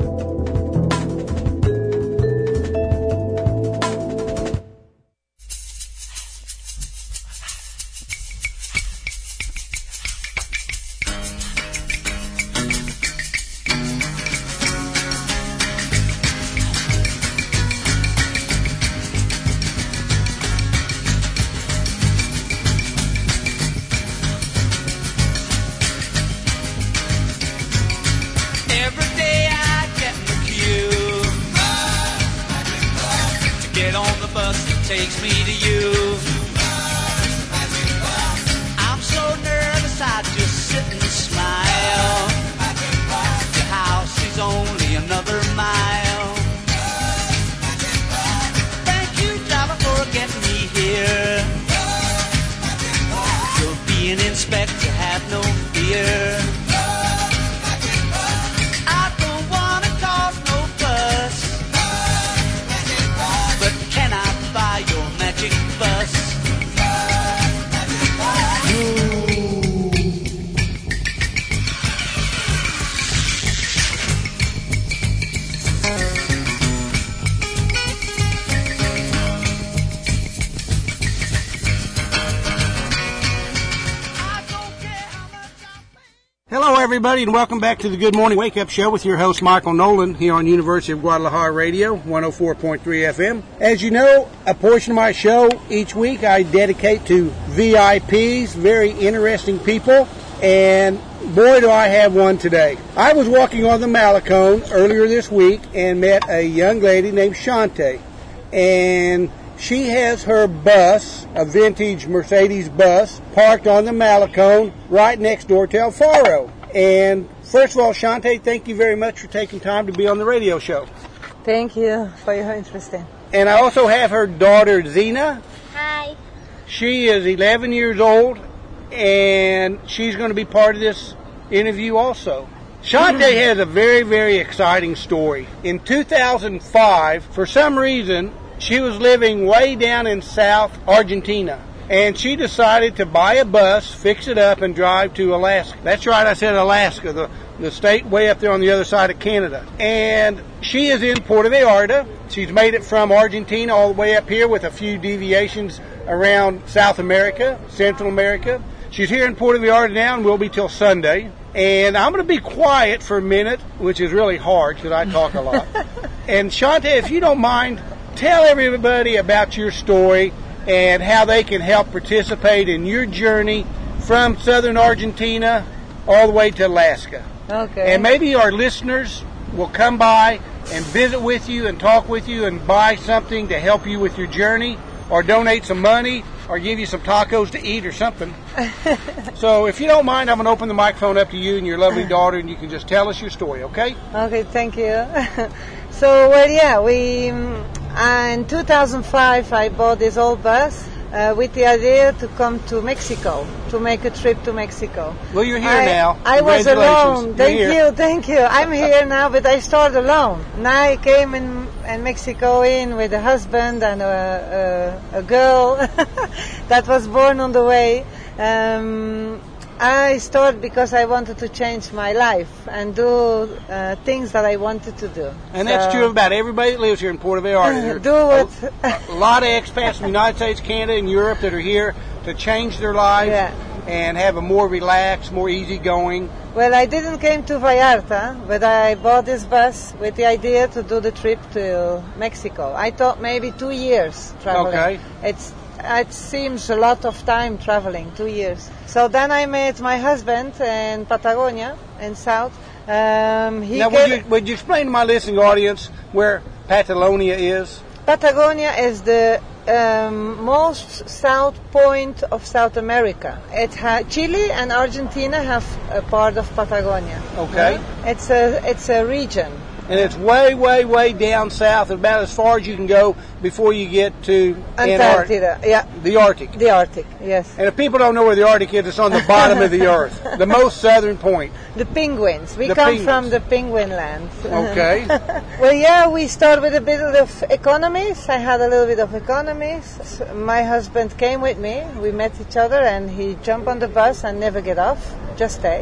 Speaker 2: Takes me to you. I'm so nervous I just sit and smile. Your house is only another mile. Thank you, driver, for getting me here. You'll be an inspector, have no fear. I don't wanna cause no fuss, but can I buy your magic bus?
Speaker 3: Hello, everybody, and welcome back to the Good Morning Wake Up Show with your host, Michael Nolan, here on University of Guadalajara Radio, one oh four point three F M. As you know, a portion of my show each week I dedicate to V I Ps, very interesting people, and boy, do I have one today. I was walking on the Malecon earlier this week and met a young lady named Shante, and she has her bus, a vintage Mercedes bus, parked on the Malecon right next door to Alfaro. And first of all, Shante, thank you very much for taking time to be on the radio show.
Speaker 7: Thank you for your interest.
Speaker 3: And I also have her daughter, Zena.
Speaker 4: Hi.
Speaker 3: She is eleven years old, and she's going to be part of this interview also. Shante has a very, very exciting story. In two thousand five, for some reason, she was living way down in South Argentina, and she decided to buy a bus, fix it up, and drive to Alaska. That's right, I said Alaska, the, the state way up there on the other side of Canada. And she is in Puerto Vallarta. She's made it from Argentina all the way up here with a few deviations around South America, Central America. She's here in Puerto Vallarta now and will be till Sunday. And I'm going to be quiet for a minute, which is really hard because I talk a lot. And Shante, if you don't mind, tell everybody about your story and how they can help participate in your journey from southern Argentina all the way to Alaska.
Speaker 7: Okay.
Speaker 3: And maybe our listeners will come by and visit with you and talk with you and buy something to help you with your journey, or donate some money, or give you some tacos to eat or something. So if you don't mind, I'm going to open the microphone up to you and your lovely daughter, and you can just tell us your story, okay?
Speaker 7: Okay, thank you. So, well, yeah, we... Um, in two thousand five, I bought this old bus uh, with the idea to come to Mexico, to make a trip to Mexico.
Speaker 3: Well, you're here
Speaker 7: I,
Speaker 3: now.
Speaker 7: I was alone. Thank
Speaker 3: you're
Speaker 7: you, thank you. I'm here now, but I started alone. Now I came in, in Mexico in with a husband and a, a, a girl that was born on the way. Um, I started because I wanted to change my life and do uh, things that I wanted to do.
Speaker 3: And that's
Speaker 7: so,
Speaker 3: true about everybody that lives here in Puerto Vallarta.
Speaker 7: Do what?
Speaker 3: A, a lot of expats from the United States, Canada, and Europe that are here to change their lives
Speaker 7: yeah.
Speaker 3: and have a more relaxed, more easygoing.
Speaker 7: Well, I didn't came to Vallarta, but I bought this bus with the idea to do the trip to Mexico. I thought maybe two years traveling.
Speaker 3: Okay.
Speaker 7: It's It seems a lot of time traveling, two years. So then I met my husband in Patagonia, in South. Um, he
Speaker 3: now, would you, would you explain to my listening audience where Patagonia is?
Speaker 7: Patagonia is the um, most south point of South America. It ha- Chile and Argentina have a part of Patagonia.
Speaker 3: Okay.
Speaker 7: Uh, it's a it's a region.
Speaker 3: And it's way, way, way down south, about as far as you can go before you get to
Speaker 7: Antarctica.
Speaker 3: Antarctica.
Speaker 7: Yeah,
Speaker 3: The Arctic.
Speaker 7: the Arctic. Yes.
Speaker 3: And if people don't know where the Arctic is, it's on the bottom of the earth, the most southern point.
Speaker 7: The penguins. We
Speaker 3: The
Speaker 7: come
Speaker 3: penguins.
Speaker 7: from the penguin land.
Speaker 3: Okay.
Speaker 7: Well, yeah, we start with a bit of economies. I had a little bit of economies. My husband came with me. We met each other, and he jumped on the bus and never get off. Just stay.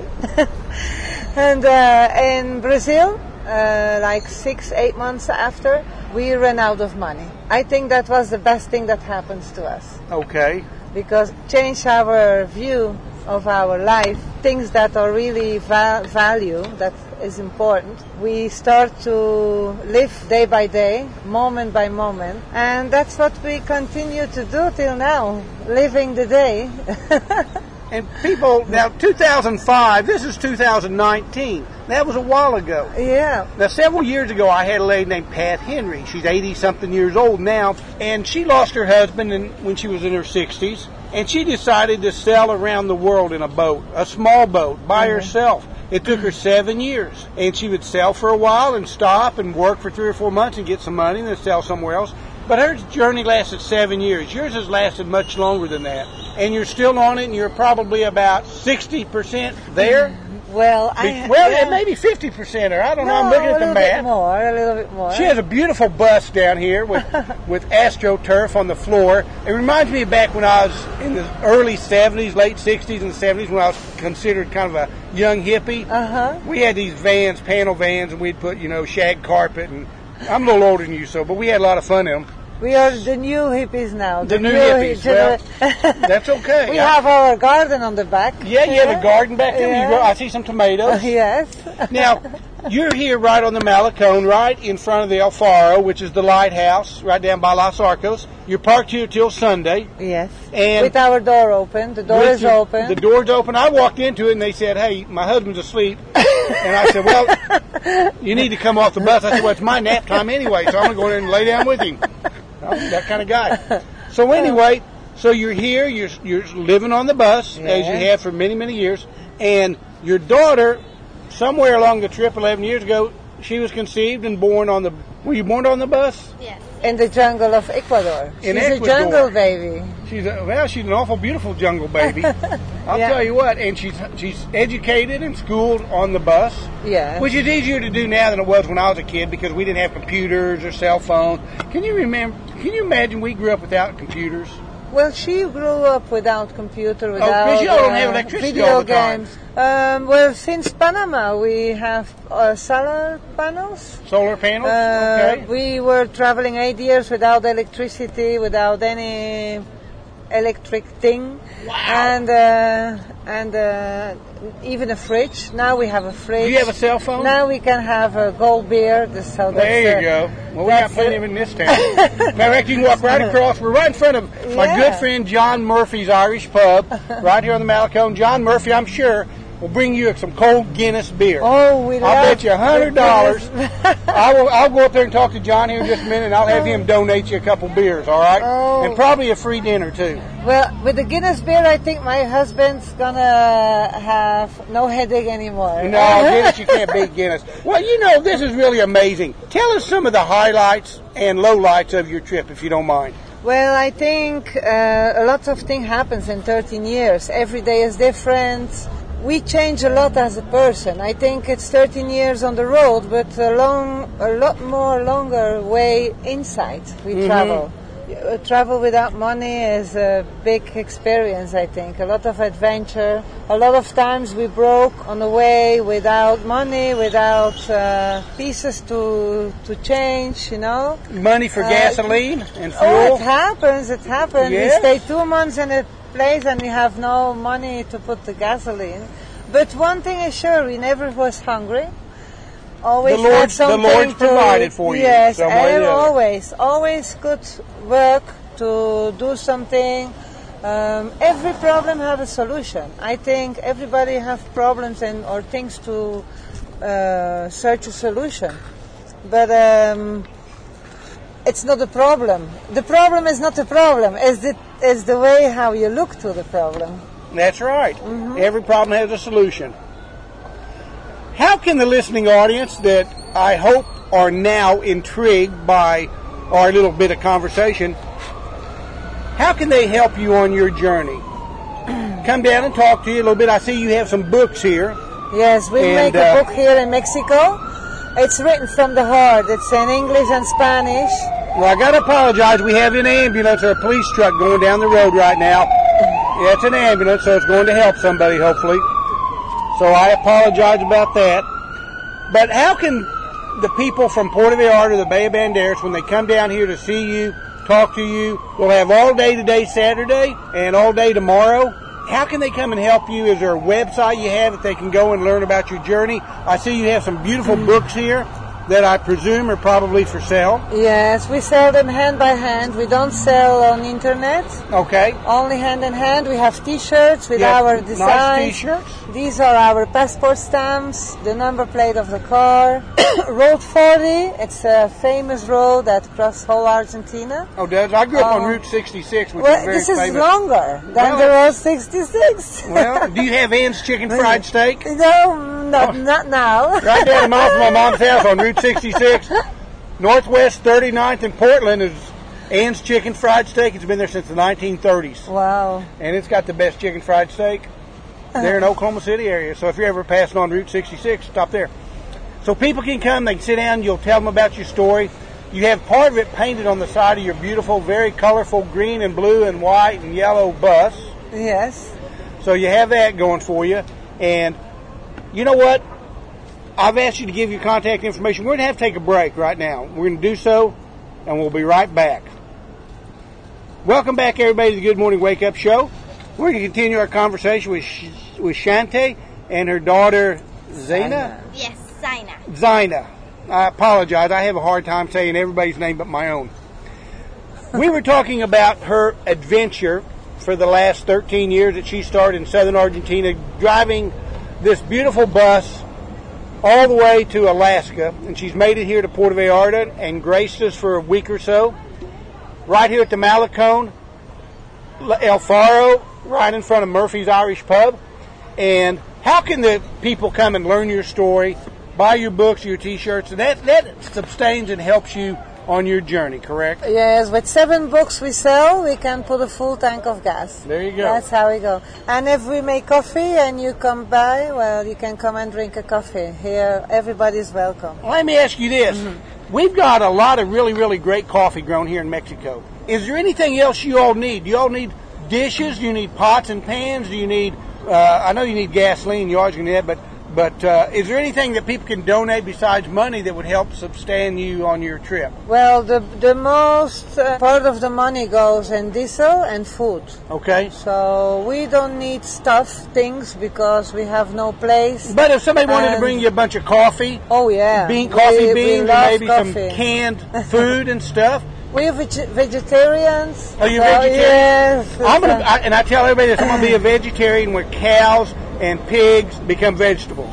Speaker 7: And uh, in Brazil, uh, like six, eight months after, we ran out of money. I think that was the best thing that happens to us,
Speaker 3: Okay.
Speaker 7: because changed our view of our life, things that are really va- value, that is important. We start to live day by day, moment by moment, and that's what we continue to do till now, living the day.
Speaker 3: And people, now two thousand five, this is two thousand nineteen. That was a while ago.
Speaker 7: Yeah.
Speaker 3: Now, several years ago, I had a lady named Pat Henry. She's eighty-something years old now, and she lost her husband in, when she was in her sixties, and she decided to sail around the world in a boat, a small boat, by
Speaker 7: Mm-hmm.
Speaker 3: herself. It took her seven years, and she would sail for a while and stop and work for three or four months and get some money and then sail somewhere else. But her journey lasted seven years. Yours has lasted much longer than that. And you're still on it, and you're probably about sixty percent there.
Speaker 7: Well,
Speaker 3: Be-
Speaker 7: I
Speaker 3: well,
Speaker 7: yeah.
Speaker 3: maybe fifty percent, or I don't know.
Speaker 7: No,
Speaker 3: I'm looking at
Speaker 7: a
Speaker 3: the
Speaker 7: little
Speaker 3: map.
Speaker 7: bit more, a little bit more.
Speaker 3: She has a beautiful bus down here with with AstroTurf on the floor. It reminds me of back when I was in the early seventies, late sixties and seventies, when I was considered kind of a young hippie.
Speaker 7: Uh-huh.
Speaker 3: We had these vans, panel vans, and we'd put, you know, shag carpet. And I'm a little older than you, so, but we had a lot of fun in them.
Speaker 7: We are the new hippies now.
Speaker 3: The new hippies. Well,
Speaker 7: genera-
Speaker 3: that's okay.
Speaker 7: We
Speaker 3: I-
Speaker 7: have our garden on the back.
Speaker 3: Yeah, you have a garden back there.
Speaker 7: Yeah.
Speaker 3: You grow, I see some tomatoes.
Speaker 7: Yes.
Speaker 3: Now, you're here right on the Malecon, right in front of the El Faro, which is the lighthouse, right down by Los Arcos. You're parked here till Sunday.
Speaker 7: Yes.
Speaker 3: And
Speaker 7: with our door open. The door
Speaker 3: with
Speaker 7: is
Speaker 3: your-
Speaker 7: open.
Speaker 3: The door's open. I walked into it, and they said, hey, my husband's asleep. And I said, well, you need to come off the bus. I said, well, it's my nap time anyway, so I'm going to go in and lay down with him. I'm that kind of guy. So anyway, so you're here, you're you're living on the bus, as you
Speaker 7: Yes.
Speaker 3: have for many, many years, and your daughter, somewhere along the trip eleven years ago, she was conceived and born on the, were you born on the bus?
Speaker 4: Yes.
Speaker 7: In the jungle of Ecuador.
Speaker 3: In
Speaker 7: She's
Speaker 3: Ecuador.
Speaker 7: a jungle baby.
Speaker 3: She's a, well, she's an awful beautiful jungle baby. I'll
Speaker 7: Yeah.
Speaker 3: tell you what, and she's she's educated and schooled on the bus,
Speaker 7: Yeah.
Speaker 3: which is easier to do now than it was when I was a kid because we didn't have computers or cell phone. Can you remember? Can you imagine we grew up without computers?
Speaker 7: Well, she grew up without computer, without
Speaker 3: 'cause y'all don't
Speaker 7: uh,
Speaker 3: have electricity
Speaker 7: video
Speaker 3: all the time.
Speaker 7: games. Um, well, since Panama, we have uh, solar panels.
Speaker 3: Solar panels?
Speaker 7: Uh,
Speaker 3: Okay.
Speaker 7: We were traveling eight years without electricity, without any electric thing,
Speaker 3: Wow.
Speaker 7: and uh, and uh, even a fridge. Now we have a fridge.
Speaker 3: Do you have a cell phone?
Speaker 7: Now we can have a gold beer. The, so that's,
Speaker 3: There you
Speaker 7: uh,
Speaker 3: go. Well, we got
Speaker 7: that's,
Speaker 3: plenty
Speaker 7: uh,
Speaker 3: of it in this town. Matter of fact, you can walk right across. We're right in front of my
Speaker 7: Yeah.
Speaker 3: good friend John Murphy's Irish Pub, right here on the Malecon. John Murphy, I'm sure, will bring you some cold Guinness beer.
Speaker 7: Oh, we
Speaker 3: I'll
Speaker 7: love
Speaker 3: bet you a hundred dollars.
Speaker 7: Guinness.
Speaker 3: I will. I'll go up there and talk to John here in just a minute, and I'll have him donate you a couple beers. All right,
Speaker 7: Oh.
Speaker 3: and probably a free dinner too.
Speaker 7: Well, with the Guinness beer, I think my husband's gonna have no headache anymore.
Speaker 3: No, Guinness, you can't beat Guinness. Well, you know, this is really amazing. Tell us some of the highlights and lowlights of your trip, if you don't mind.
Speaker 7: Well, I think uh, a lot of things happens in thirteen years. Every day is different. We change a lot as a person. I think it's thirteen years on the road, but a long, a lot more longer way inside we
Speaker 3: Mhm.
Speaker 7: travel. Uh, travel without money is a big experience, I think. A lot of adventure. A lot of times we broke on the way without money, without uh, pieces to to change, you know.
Speaker 3: Money for
Speaker 7: Uh,
Speaker 3: gasoline and
Speaker 7: Oh,
Speaker 3: fuel.
Speaker 7: it happens, it happens.
Speaker 3: Yes.
Speaker 7: We stay two months in a place and we have no money to put the gasoline. But one thing is sure, we never was hungry. Always
Speaker 3: The Lord-
Speaker 7: had
Speaker 3: the
Speaker 7: something
Speaker 3: Lord's
Speaker 7: to,
Speaker 3: provided for you
Speaker 7: Yes,
Speaker 3: some way or
Speaker 7: and
Speaker 3: the other.
Speaker 7: always, always good work to do something. Um, every problem have a solution. I think everybody have problems and or things to uh, search a solution. But um, it's not a problem. The problem is not a problem. It's the, it's the way how you look to the problem.
Speaker 3: That's right.
Speaker 7: Mm-hmm.
Speaker 3: Every problem has a solution. How can the listening audience that I hope are now intrigued by our little bit of conversation, how can they help you on your journey? Come down and talk to you a little bit. I see you have some books here.
Speaker 7: Yes, we
Speaker 3: And,
Speaker 7: make a
Speaker 3: uh,
Speaker 7: book here in Mexico. It's written from the heart. It's in English and Spanish.
Speaker 3: Well, I got to apologize. We have an ambulance or a police truck going down the road right now. Yeah, it's an ambulance, so it's going to help somebody, hopefully. So I apologize about that. But how can the people from Puerto Vallarta, the Bay of Banderas, when they come down here to see you, talk to you, we'll have all day today, Saturday, and all day tomorrow. How can they come and help you? Is there a website you have that they can go and learn about your journey? I see you have some beautiful books here that I presume are probably for sale.
Speaker 7: Yes, we sell them hand by hand. We don't sell on internet.
Speaker 3: Okay.
Speaker 7: Only hand in hand. We have T-shirts with
Speaker 3: Yeah,
Speaker 7: our
Speaker 3: nice
Speaker 7: designs.
Speaker 3: T-shirts.
Speaker 7: These are our passport stamps, the number plate of the car. Road forty, it's a famous road that crosses whole Argentina.
Speaker 3: Oh, does? I grew up on
Speaker 7: Um,
Speaker 3: Route sixty-six, which
Speaker 7: Well,
Speaker 3: is very
Speaker 7: this is
Speaker 3: famous.
Speaker 7: longer than
Speaker 3: Well,
Speaker 7: the Road sixty-six.
Speaker 3: Well, do you have Ann's Chicken Fried Steak?
Speaker 7: No, not,
Speaker 3: Oh.
Speaker 7: not now.
Speaker 3: Right down the mile from my mom's house on Route sixty-six, Northwest thirty-ninth in Portland is Ann's Chicken Fried Steak. It's been there since the nineteen thirties.
Speaker 7: Wow.
Speaker 3: And it's got the best chicken fried steak there in Oklahoma City area. So if you're ever passing on Route sixty-six, stop there. So people can come, they can sit down, you'll tell them about your story. You have part of it painted on the side of your beautiful, very colorful green and blue and white and yellow bus.
Speaker 7: Yes.
Speaker 3: So you have that going for you. And you know what? I've asked you to give your contact information. We're going to have to take a break right now. We're going to do so, and we'll be right back. Welcome back, everybody, to the Good Morning Wake Up Show. We're going to continue our conversation with Sh- with Shante and her daughter, Zaina.
Speaker 8: Yes, Zaina.
Speaker 3: Zaina. I apologize. I have a hard time saying everybody's name but my own. We were talking about her adventure for the last thirteen years that she started in southern Argentina, driving this beautiful bus all the way to Alaska, and she's made it here to Puerto Vallarta and graced us for a week or so. Right here at the Malecon, El Faro, right in front of Murphy's Irish Pub. And how can the people come and learn your story, buy your books, your T-shirts, and that, that sustains and helps you on your journey, correct?
Speaker 7: Yes, with seven books we sell, we can put a full tank of gas.
Speaker 3: There you go.
Speaker 7: That's how we go. And if we make coffee and you come by, well, you can come and drink a coffee. Here, everybody's welcome.
Speaker 3: Let me ask you this. Mm-hmm. We've got a lot of really, really great coffee grown here in Mexico. Is there anything else you all need? Do you all need dishes? Do you need pots and pans? Do you need, uh, I know you need gasoline, you always going to need that, but But uh, is there anything that people can donate besides money that would help sustain you on your trip?
Speaker 7: Well, the the most uh, part of the money goes in diesel and food.
Speaker 3: Okay.
Speaker 7: So we don't need stuff, things, because we have no place.
Speaker 3: But if somebody wanted to
Speaker 7: And-
Speaker 3: bring you a bunch of coffee,
Speaker 7: Oh, yeah.
Speaker 3: bean coffee
Speaker 7: We- we
Speaker 3: beans, and
Speaker 7: love
Speaker 3: maybe some
Speaker 7: coffee.
Speaker 3: canned food and stuff.
Speaker 7: We're veg- vegetarians.
Speaker 3: Are you
Speaker 7: so,
Speaker 3: vegetarian?
Speaker 7: Yes.
Speaker 3: I'm gonna, I, and I tell everybody this, I'm going to be a vegetarian where cows and pigs become vegetables.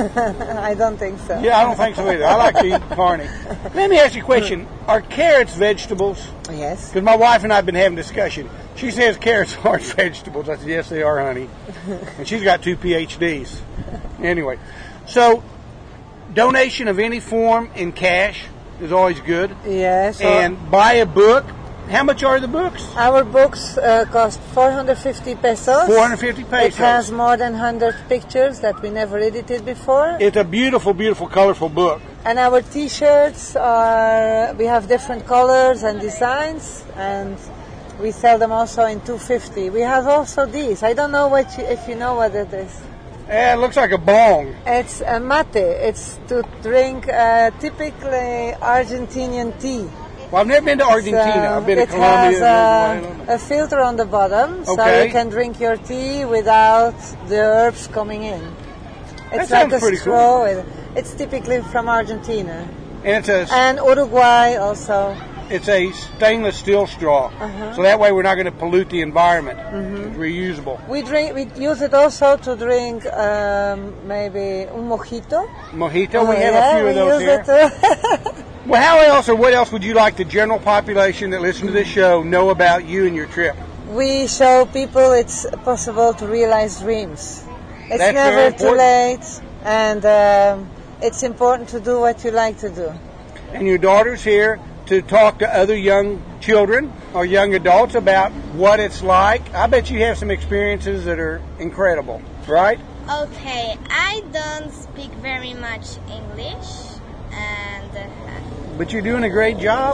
Speaker 7: I don't think so.
Speaker 3: Yeah, I don't think so either. I like to eat carne. Let me ask you a question. Are carrots vegetables?
Speaker 7: Yes.
Speaker 3: Because my wife and I have been having a discussion. She says carrots aren't vegetables. I said, yes, they are, honey. And she's got two P H Ds. Anyway, so donation of any form in cash is always good.
Speaker 7: Yes. so
Speaker 3: And buy a book. How much are the books?
Speaker 7: Our books uh, cost four hundred fifty pesos.
Speaker 3: four hundred fifty pesos.
Speaker 7: It has more than one hundred pictures that we never edited before.
Speaker 3: It's a beautiful, beautiful, colorful book.
Speaker 7: And our T-shirts are, we have different colors and designs, and we sell them also in two hundred fifty. We have also these. I don't know what you, if you know what it is.
Speaker 3: Yeah, it looks like a bong.
Speaker 7: It's a mate. It's to drink uh, typically Argentinian tea.
Speaker 3: Well, I've never been to Argentina.
Speaker 7: So
Speaker 3: I've been to
Speaker 7: it
Speaker 3: Colombia.
Speaker 7: has
Speaker 3: and
Speaker 7: a, a filter on the bottom, so
Speaker 3: Okay.
Speaker 7: you can drink your tea without the herbs coming in. It's
Speaker 3: That
Speaker 7: like
Speaker 3: sounds
Speaker 7: a
Speaker 3: pretty
Speaker 7: straw. With, it's typically from Argentina.
Speaker 3: And it's a
Speaker 7: And Uruguay also.
Speaker 3: it's a stainless steel straw,
Speaker 7: Uh-huh.
Speaker 3: so that way we're not going to pollute the environment. It's reusable.
Speaker 7: We drink. We use it also to drink um, maybe un mojito.
Speaker 3: Mojito, we
Speaker 7: Oh,
Speaker 3: have
Speaker 7: yeah,
Speaker 3: a few of
Speaker 7: we
Speaker 3: those
Speaker 7: use
Speaker 3: here.
Speaker 7: it too.
Speaker 3: Well, how else or what else would you like the general population that listen to this show know about you and your trip?
Speaker 7: We show people it's possible to realize dreams. It's
Speaker 3: That's very
Speaker 7: never too
Speaker 3: important.
Speaker 7: late, and um, it's important to do what you like to do.
Speaker 3: And your daughter's here to talk to other young children or young adults about what it's like. I bet you have some experiences that are incredible, right?
Speaker 8: Okay, I don't speak very much English, and uh,
Speaker 3: But you're doing a great job.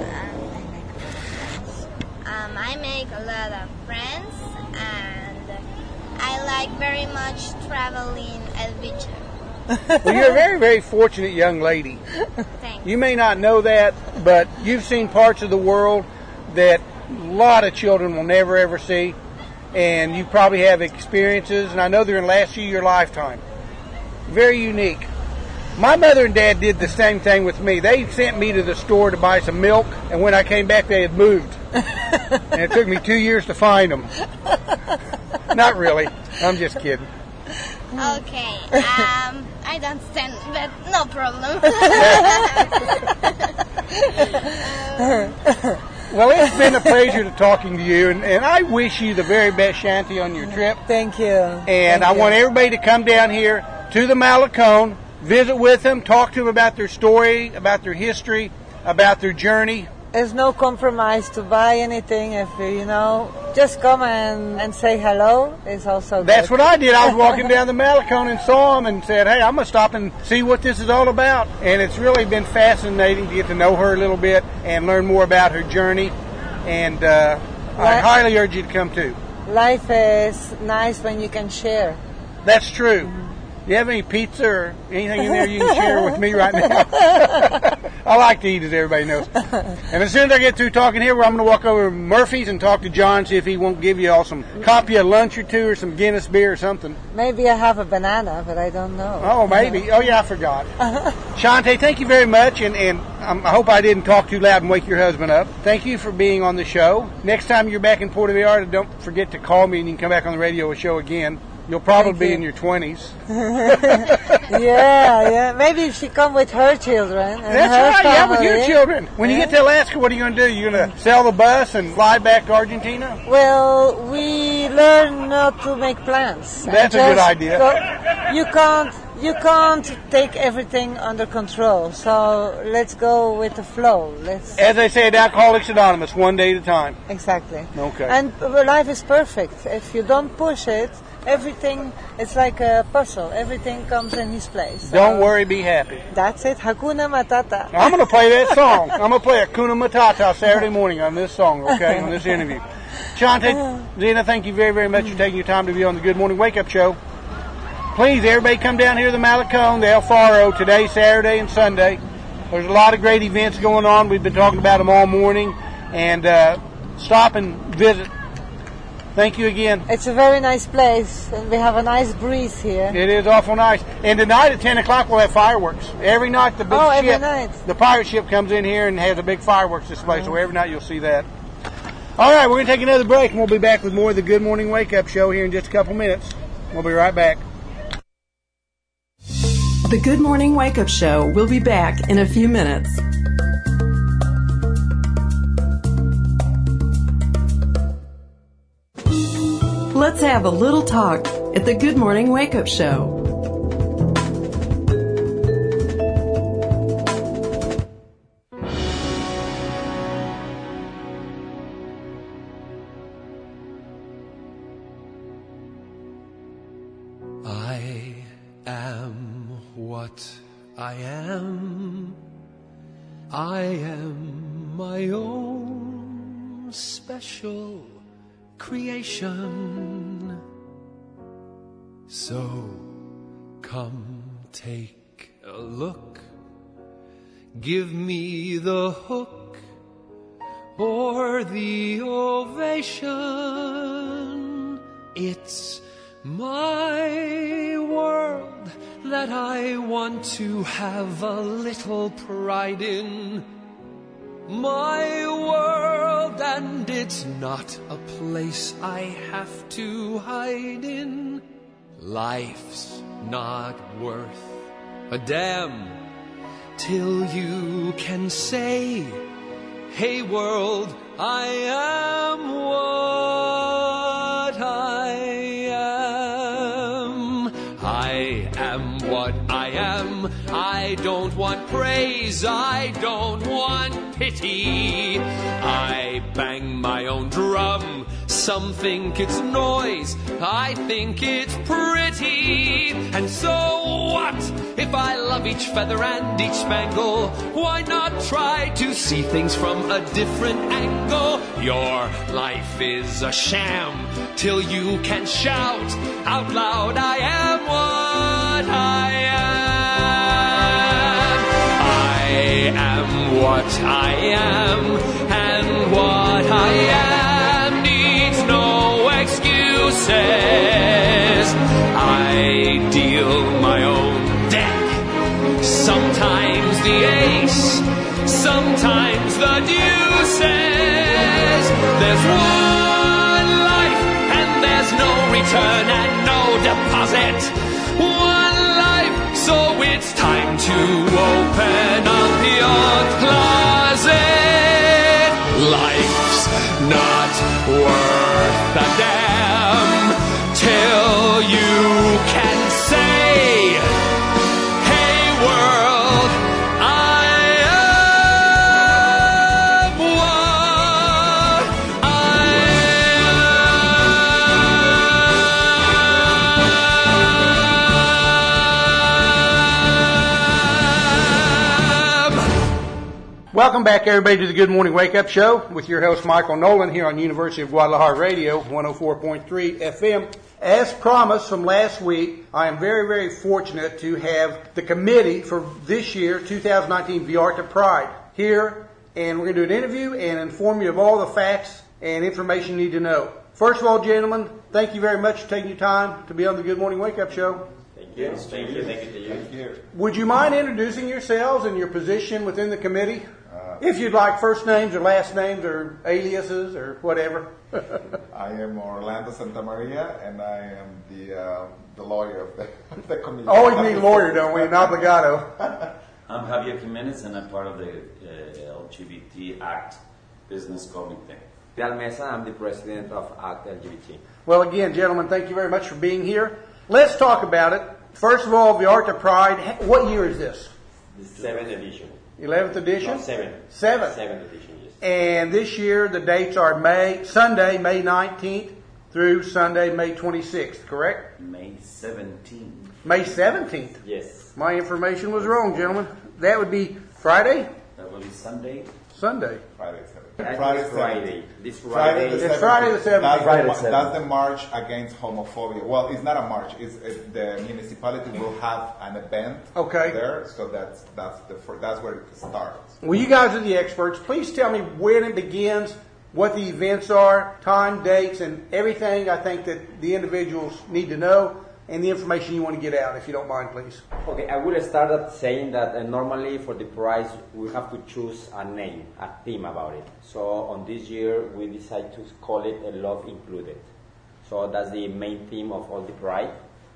Speaker 8: um, I make a lot of friends, and I like very much traveling adventure.
Speaker 3: Well, you're a very, very fortunate young lady.
Speaker 8: Thanks.
Speaker 3: You may not know that, but you've seen parts of the world that a lot of children will never, ever see. And you probably have experiences, and I know they're going to last you your lifetime. Very unique. My mother and dad did the same thing with me. They sent me to the store to buy some milk, and when I came back, they had moved. And it took me two years to find them. Not really. I'm just kidding.
Speaker 8: Okay, um, I don't stand, but no problem.
Speaker 3: Well, it's been a pleasure to talking to you, and, and I wish you the very best, Shanti, on your trip.
Speaker 7: Thank you.
Speaker 3: And
Speaker 7: Thank
Speaker 3: I
Speaker 7: you.
Speaker 3: want everybody to come down here to the Malecone, visit with them, talk to them about their story, about their history, about their journey.
Speaker 7: There's no compromise to buy anything. If you, you know, just come and, and say hello. It's also good.
Speaker 3: That's what I did. I was walking down the Malecone and saw them and said, hey, I'm going to stop and see what this is all about. And it's really been fascinating to get to know her a little bit and learn more about her journey. And uh, I
Speaker 7: Right.
Speaker 3: highly urge you to come too.
Speaker 7: Life is nice when you can share.
Speaker 3: That's true. Do you have any pizza or anything in there you can share with me right now? I like to eat, as everybody knows. And as soon as I get through talking here, I'm going to walk over to Murphy's and talk to John, see if he won't give you all some copy of lunch or two or some Guinness beer or something.
Speaker 7: Maybe I have a banana, but I don't know.
Speaker 3: Oh, maybe. Oh, yeah, I forgot. Shante, thank you very much, and, and um, I hope I didn't talk too loud and wake your husband up. Thank you for being on the show. Next time you're back in Puerto Vallarta, don't forget to call me and you can come back on the radio show again. You'll probably
Speaker 7: Thank
Speaker 3: be
Speaker 7: you.
Speaker 3: in your twenties.
Speaker 7: Yeah, yeah.Maybe she come with her children. And
Speaker 3: That's
Speaker 7: her
Speaker 3: right, yeah, with your
Speaker 7: family.
Speaker 3: children. When you get to Alaska, what are you going to do? You're going to sell the bus and fly back to Argentina?
Speaker 7: Well, we learn not to make plans. And
Speaker 3: That's a good
Speaker 7: just
Speaker 3: idea.
Speaker 7: go- you can't, you can't take everything under control. So let's go with the flow. Let's
Speaker 3: As they say at Alcoholics Anonymous, one day at a time.
Speaker 7: exactly.
Speaker 3: Okay.
Speaker 7: And uh, life is perfect. If you don't push it, everything it's like a puzzle. Everything comes in his place. So
Speaker 3: Don't worry, be happy.
Speaker 7: That's it. Hakuna Matata.
Speaker 3: I'm going to play that song. I'm going to play Hakuna Matata Saturday morning on this song, okay, on this interview. Shante, Zena, thank you very, very much for taking your time to be on the Good Morning Wake Up Show. Please, everybody come down here to the Malecone, the El Faro, today, Saturday, and Sunday. There's a lot of great events going on. We've been talking about them all morning. And uh, stop and visit. Thank you again.
Speaker 7: It's a very nice place, and we have a nice breeze here.
Speaker 3: It is awful nice. And tonight at ten o'clock we'll have fireworks. Every night the big
Speaker 7: Oh, every
Speaker 3: ship,
Speaker 7: night.
Speaker 3: the pirate ship comes in here and has a big fireworks display. So every night you'll see that. All right, we're going to take another break, and we'll be back with more of the Good Morning Wake Up Show here in just a couple minutes. We'll be right back.
Speaker 1: The Good Morning Wake Up Show will be back in a few minutes. Let's have a little talk at the Good Morning Wake Up Show.
Speaker 9: I am what I am. I am my own special creation. So come take a look. Give me the hook or the ovation. It's my world that I want to have a little pride in. My world, and it's not a place I have to hide in. Life's not worth a damn till you can say, hey world, I am what I am. I am what praise, I don't want pity. I bang my own drum. Some think it's noise, I think it's pretty. And so what if I love each feather and each spangle? Why not try to see things from a different angle? Your life is a sham till you can shout out loud, I am what I am. I am what I am, and what I am needs no excuses. I deal my own deck, sometimes the ace, sometimes the deuces. There's one life and there's no return and no deposit. One life, so it's time to open up your closet. Life's not worth a damn till you can say, hey world, I am what I am.
Speaker 3: Welcome back, everybody, to the Good Morning Wake Up Show with your host, Michael Nolan, here on University of Guadalajara Radio, one oh four point three F M. As promised from last week, I am very, very fortunate to have the committee for this year, two thousand nineteen Vallarta Pride, here, and we're going to do an interview and inform you of all the facts and information you need to know. First of all, gentlemen, thank you very much for taking your time to be on the Good Morning Wake Up Show.
Speaker 10: Thank you. Thank you. Thank you to you. Thank you.
Speaker 3: Would you mind introducing yourselves and your position within the committee? If you'd like first names or last names or aliases or whatever.
Speaker 11: I am Orlando Santamaria, and I am the uh, the lawyer of the, the committee.
Speaker 3: Always need a lawyer, don't we? Not legato.
Speaker 10: I'm Javier Jimenez, and I'm part of the uh, L G B T Act Business Committee.
Speaker 12: Real Mesa, I'm the president of Act L G B T.
Speaker 3: Well, again, gentlemen, thank you very much for being here. Let's talk about it. First of all, Vallarta Pride. What year is this?
Speaker 10: The seventh edition.
Speaker 3: eleventh edition?
Speaker 10: No, seven.
Speaker 3: Seventh.
Speaker 10: Seventh edition, yes.
Speaker 3: And this year the dates are May Sunday, May nineteenth through Sunday, May twenty-sixth, correct?
Speaker 10: May seventeenth.
Speaker 3: May seventeenth?
Speaker 10: Yes.
Speaker 3: My information was wrong, gentlemen. That would be Friday?
Speaker 10: That will be Sunday.
Speaker 3: Sunday.
Speaker 11: Friday seventh.
Speaker 12: That's
Speaker 11: Friday
Speaker 12: this Friday. This
Speaker 11: Friday
Speaker 12: Friday.
Speaker 11: the
Speaker 3: It's Friday the seventh.
Speaker 11: That's,
Speaker 12: Friday
Speaker 11: the,
Speaker 12: the
Speaker 11: ma-
Speaker 12: seventh.
Speaker 11: that's the march against homophobia. Well, it's not a march. It's, it's the municipality will have an event
Speaker 3: Okay.
Speaker 11: there, so that's that's the fir- that's where it starts.
Speaker 3: Well, you guys are the experts. Please tell me when it begins, what the events are, time, dates, and everything I think that the individuals need to know, and the information you want to get out, if you don't mind, please.
Speaker 12: Okay, I will start at saying that uh, normally for the prize we have to choose a name, a theme about it. So on this year we decided to call it a Love Included. So that's the main theme of all the pride.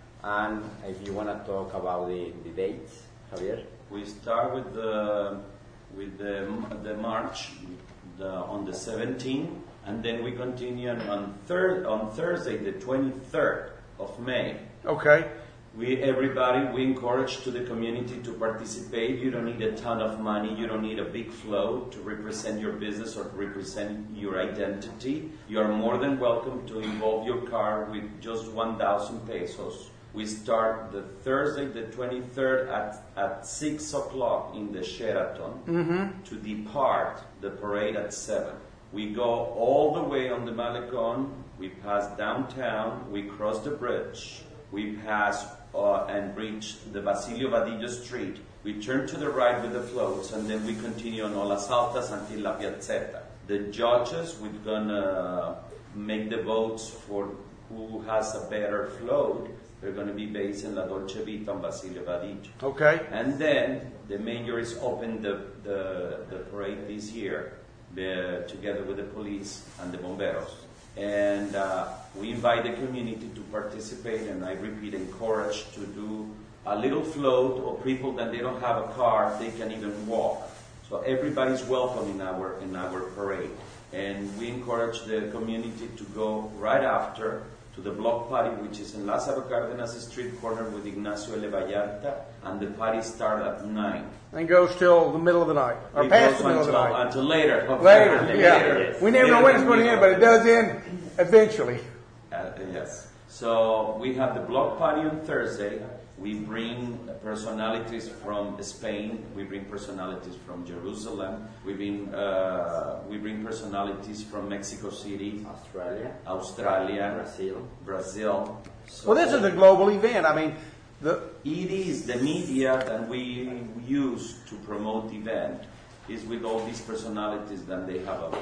Speaker 12: And if you want to talk about the, the dates, Javier?
Speaker 10: We start with the with the the march the, on the seventeenth, and then we continue on third on Thursday the twenty-third of May.
Speaker 3: Okay.
Speaker 10: We everybody we encourage to the community to participate. You don't need a ton of money. You don't need a big float to represent your business or to represent your identity. You are more than welcome to involve your car with just one thousand pesos. We start the Thursday, the twenty-third at, at six o'clock in the Sheraton
Speaker 3: Mm-hmm.
Speaker 10: to depart the parade at seven. We go all the way on the Malecon. We pass downtown. We cross the bridge. We pass uh, and reach the Basilio Vadillo Street. We turn to the right with the floats, and then we continue on Olas Altas until La Piazzetta. The judges, we're gonna make the votes for who has a better float. They're going to be based in La Dolce Vita on Basilio Vadillo.
Speaker 3: Okay.
Speaker 10: And then the mayor is open the, the, the parade this year the, together with the police and the bomberos. And uh, we invite the community to participate, and I repeat, encourage to do a little float, or people that they don't have a car, they can even walk. So everybody's welcome in our in our parade. And we encourage the community to go right after to the block party, which is in Lázaro Cárdenas Street, corner with Ignacio L. Vallarta, and the party starts at nine.
Speaker 3: And goes till the middle of the night, or
Speaker 10: It
Speaker 3: past
Speaker 10: goes
Speaker 3: the middle of the
Speaker 10: until,
Speaker 3: night.
Speaker 10: until later.
Speaker 3: Later,
Speaker 10: Later,
Speaker 3: yeah.
Speaker 10: yes.
Speaker 3: We never know when it's going to end, but it does end eventually.
Speaker 10: Uh, yes. So we have the block party on Thursday. We bring personalities from Spain. We bring personalities from Jerusalem. We bring uh, we bring personalities from Mexico City,
Speaker 12: Australia,
Speaker 10: Australia,
Speaker 12: Brazil,
Speaker 10: Brazil. So
Speaker 3: Well, this is a global event. I mean, the
Speaker 10: it is the media that we use to promote the event is with all these personalities that they have a,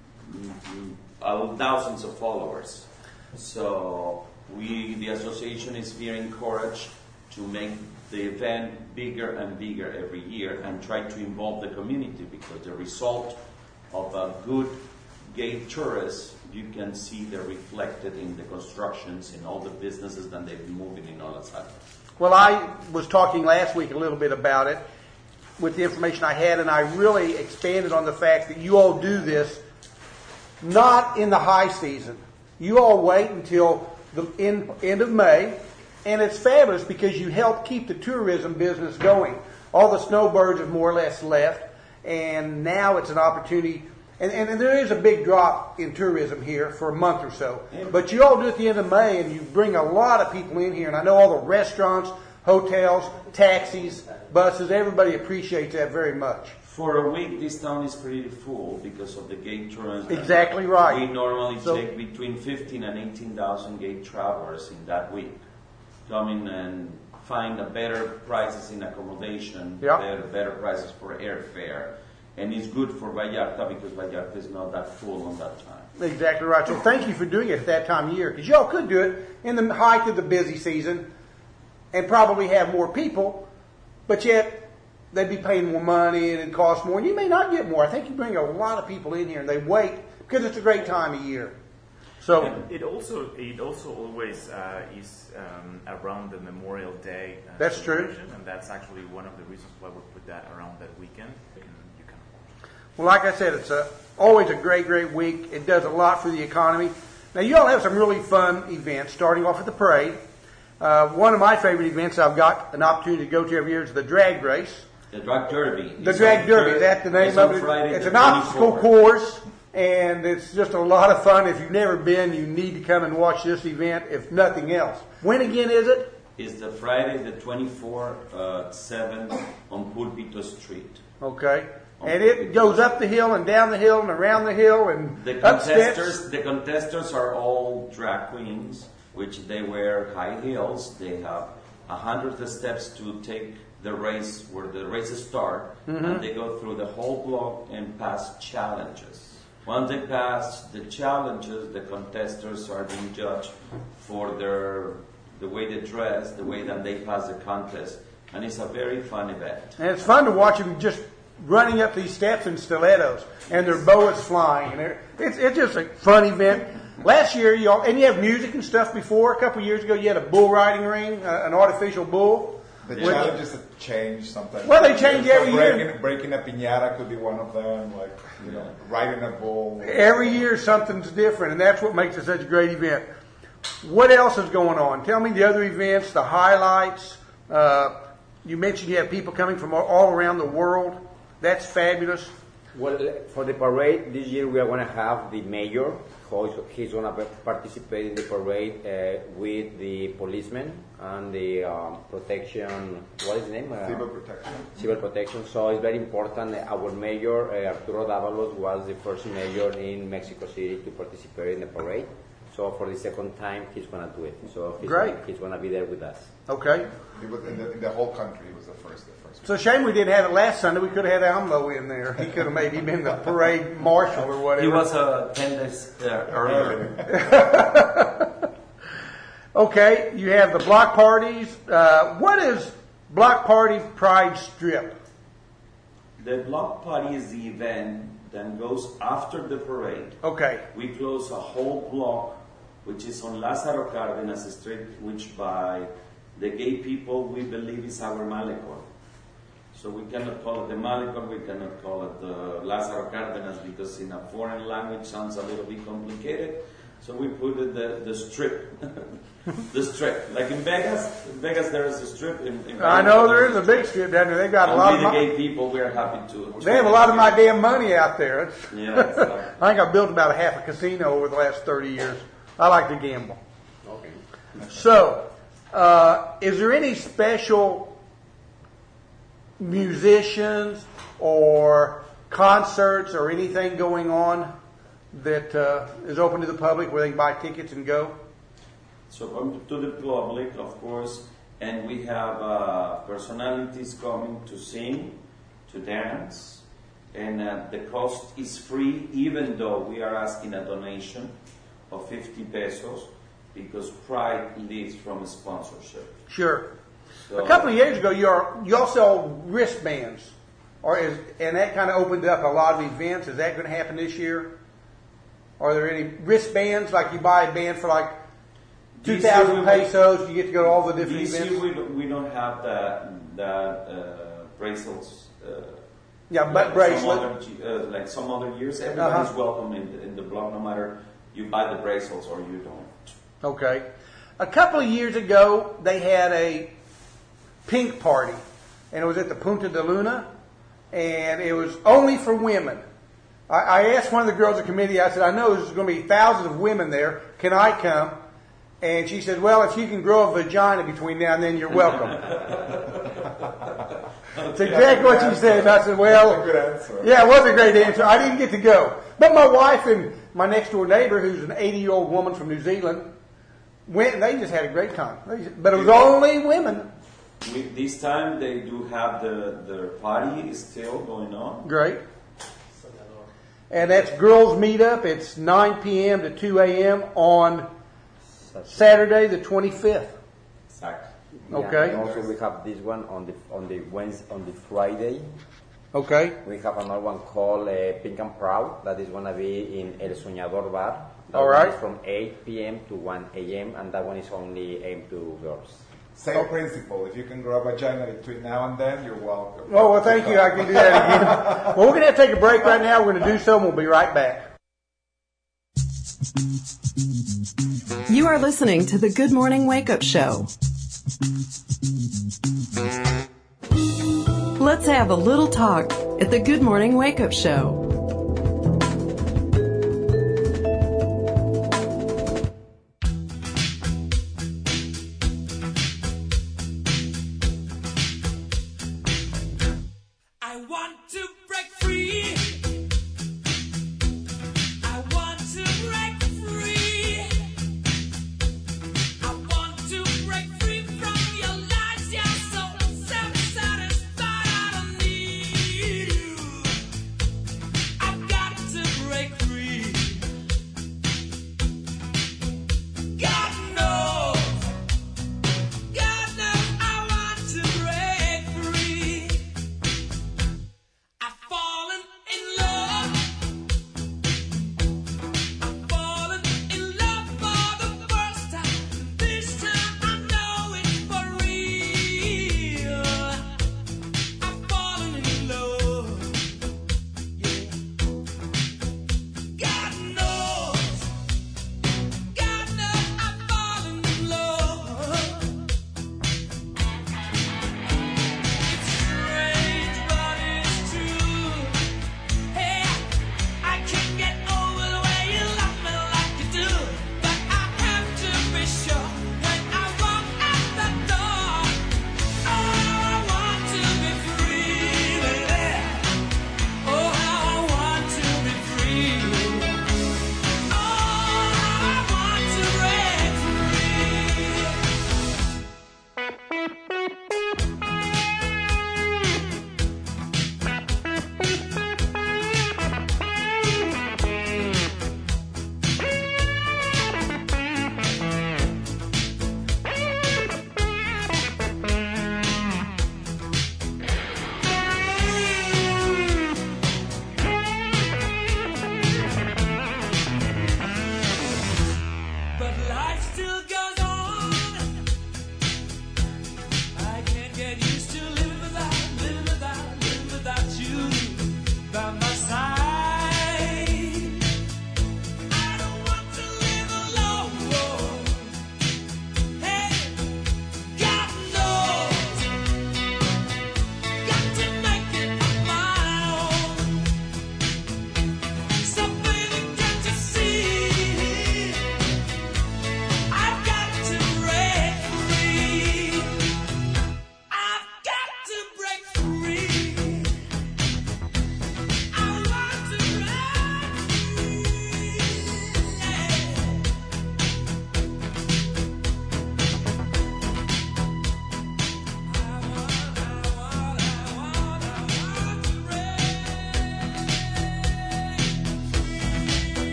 Speaker 10: a, thousands of followers. So we, the association, is very encouraged to make the event bigger and bigger every year and try to involve the community, because the result of a good gay tourist, you can see they're reflected in the constructions, in all the businesses that they've been moving in all Salvador.
Speaker 3: Well, I was talking last week a little bit about it with the information I had, and I really expanded on the fact that you all do this not in the high season. You all wait until the end, end of May, and it's fabulous because you help keep the tourism business going. All the snowbirds have more or less left, and now it's an opportunity. And, and, and there is a big drop in tourism here for a month or so. But you all do it at the end of May, and you bring a lot of people in here. And I know all the restaurants, hotels, taxis, buses, everybody appreciates that very much.
Speaker 10: For a week, this town is pretty full because of the gay tourism.
Speaker 3: Exactly right.
Speaker 10: We normally
Speaker 3: So-
Speaker 10: take between fifteen and eighteen thousand gay travelers in that week. Come in and find a better prices in accommodation,
Speaker 3: Yeah.
Speaker 10: better, better prices for airfare. And it's good for Vallarta because Vallarta is not that full on that time.
Speaker 3: Exactly right. So thank you for doing it at that time of year, because y'all could do it in the height of the busy season and probably have more people, but yet they'd be paying more money and it'd cost more, and you may not get more. I think you bring a lot of people in here and they wait because it's a great time of year. So
Speaker 13: And it also it also always uh, is um, around the Memorial Day. Uh,
Speaker 3: That's true.
Speaker 13: celebration, and that's actually one of the reasons why we put that around that weekend. You can, you can
Speaker 3: Well, like I said, it's a, always a great, great week. It does a lot for the economy. Now, you all have some really fun events, starting off with the parade. Uh, one of my favorite events I've got an opportunity to go to every year is the drag race.
Speaker 10: The drag derby.
Speaker 3: The
Speaker 10: It's
Speaker 3: drag
Speaker 10: on
Speaker 3: derby,
Speaker 10: Thur-
Speaker 3: is that the name
Speaker 10: it's
Speaker 3: of
Speaker 10: on
Speaker 3: it?
Speaker 10: Friday
Speaker 3: It's
Speaker 10: the
Speaker 3: an obstacle
Speaker 10: twenty-fourth.
Speaker 3: course, and it's just a lot of fun. If you've never been, you need to come and watch this event, if nothing else. When again is it?
Speaker 10: It's the Friday the twenty-fourth, uh, seven on Pulpito Street.
Speaker 3: Okay. And it goes up the hill and down the hill and around the hill and
Speaker 10: The
Speaker 3: up steps.
Speaker 10: contestants, the contestants are all drag queens, which they wear high heels. They have a hundred steps to take the race where the races start,
Speaker 3: Mhm.
Speaker 10: and they go through the whole block and pass challenges. Once they pass the challenges, the contestants are being judged for their the way they dress, the way that they pass the contest, and it's a very fun event.
Speaker 3: And it's fun to watch them just running up these steps in stilettos and their boas flying. And they're- it's it's just a fun event. Last year, you all, and you have music and stuff before. A couple of years ago, you had a bull riding ring, uh, an artificial bull.
Speaker 11: The
Speaker 3: With-
Speaker 11: challenges have changed sometimes.
Speaker 3: Well, they change
Speaker 11: So
Speaker 3: every year.
Speaker 11: breaking, Breaking a piñata could be one of them, like, you know, riding a bull.
Speaker 3: Every year, something's different, and that's what makes it such a great event. What else is going on? Tell me the other events, the highlights. Uh, you mentioned you have people coming from all- all around the world. That's fabulous.
Speaker 12: Well, for the parade this year, we are going to have the mayor. Who he's going to participate in the parade uh, with the policemen and the um, protection. What is the name? Uh,
Speaker 11: Civil protection.
Speaker 12: Civil protection. So it's very important. Our mayor, uh, Arturo Dávalos, was the first mayor in Mexico City to participate in the parade. So for the second time, he's going to do it. So he's
Speaker 3: Great.
Speaker 12: Gonna, he's going to be there with us.
Speaker 3: Okay.
Speaker 11: It was in the, in the whole country. It was the first. The first.
Speaker 3: It's a shame we didn't have it last Sunday. We could have had Amlo in there. He could have maybe been the parade marshal or whatever.
Speaker 10: He was uh, ten days uh, earlier.
Speaker 3: Okay, you have the block parties. Uh, what is Block Party Pride Strip?
Speaker 10: The block party is the event that goes after the parade.
Speaker 3: Okay.
Speaker 10: We close a whole block, which is on Lázaro Cárdenas Street, which by the gay people we believe is our Malecon. So we cannot call it the Malecon, we cannot call it the Lázaro Cárdenas because in a foreign language sounds a little bit complicated. So we put it the, the strip. The strip. Like in Vegas, in Vegas there is a strip. In, in
Speaker 14: I know there is a big strip down there. They've got a
Speaker 10: and
Speaker 14: lot
Speaker 10: we
Speaker 14: of
Speaker 10: the
Speaker 14: money.
Speaker 10: gay people, we're happy to.
Speaker 14: They have a lot of my damn money out there. It's-
Speaker 10: Yeah, exactly.
Speaker 14: I think I've built about a half a casino over the last thirty years. I like to gamble.
Speaker 10: Okay.
Speaker 14: So, uh, is there any special musicians or concerts or anything going on that uh, is open to the public where they can buy tickets and go?
Speaker 10: So come to the public, of course, and we have uh, personalities coming to sing, to dance, and uh, the cost is free, even though we are asking a donation of fifty pesos, because Pride lives from sponsorship.
Speaker 14: Sure.
Speaker 10: So,
Speaker 14: A couple of years ago, you are you all sell wristbands, or is and that kind of opened up a lot of events. Is that going to happen this year? Are there any wristbands like you buy a band for like two
Speaker 10: This year
Speaker 14: thousand
Speaker 10: we-
Speaker 14: pesos? You get to go to all the different
Speaker 10: This
Speaker 14: events.
Speaker 10: year we don't, we don't have the, the uh, bracelets. Uh,
Speaker 14: Yeah, butt
Speaker 10: like
Speaker 14: bracelet.
Speaker 10: Some other, g- uh, like some other years, everybody's
Speaker 14: Uh-huh.
Speaker 10: welcome in the, in the block, no matter you buy the bracelets or you don't.
Speaker 14: Okay. A couple of years ago, they had a pink party, and it was at the Punta de Luna, and it was only for women. I, I asked one of the girls at the committee, I said, I know there's going to be thousands of women there. Can I come? And she said, well, if you can grow a vagina between now and then, you're welcome. That's exactly what she said. And I said, well,
Speaker 11: That's a good answer.
Speaker 14: yeah, it was a great answer. I didn't get to go. But my wife and my next door neighbor, who's an eighty-year-old woman from New Zealand, went and they just had a great time. They- But it was only women.
Speaker 10: We, this time they do have the their party is still going on.
Speaker 14: Great. And that's Girls Meet Up. It's nine p.m. to two a.m. on Saturday the twenty-fifth.
Speaker 10: Exactly.
Speaker 12: Yeah,
Speaker 14: Okay.
Speaker 12: and also we have this one on the on the Wednesday, on the Friday.
Speaker 14: Okay.
Speaker 12: We have another one called uh, Pink and Proud that is gonna be in El Soñador Bar. That
Speaker 14: All
Speaker 12: one
Speaker 14: right.
Speaker 12: is from eight p.m. to one a.m. and that one is only aimed to girls.
Speaker 11: Same principle. If you can grow a vagina between now and then, you're welcome.
Speaker 14: Oh, well, thank you. I can do that again. Well, we're going to have to take a break right now. We're going to do so, and we'll be right back.
Speaker 1: You are listening to the Good Morning Wake Up Show. Let's have a little talk at the Good Morning Wake Up Show.
Speaker 2: I want to break free. I want to break free. I want to break free from your lies. You're so self-satisfied. I don't need you.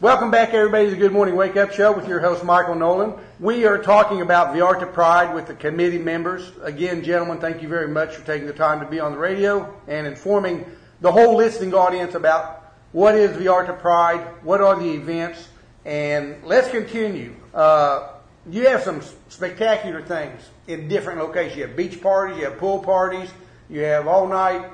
Speaker 14: Welcome back, everybody, to the Good Morning Wake Up Show with your host, Michael Nolan. We are talking about Vallarta Pride with the committee members. Again, gentlemen, thank you very much for taking the time to be on the radio and informing the whole listening audience about what is Vallarta Pride, what are the events, and let's continue. Uh, you have some spectacular things in different locations. You have beach parties, you have pool parties, you have all-night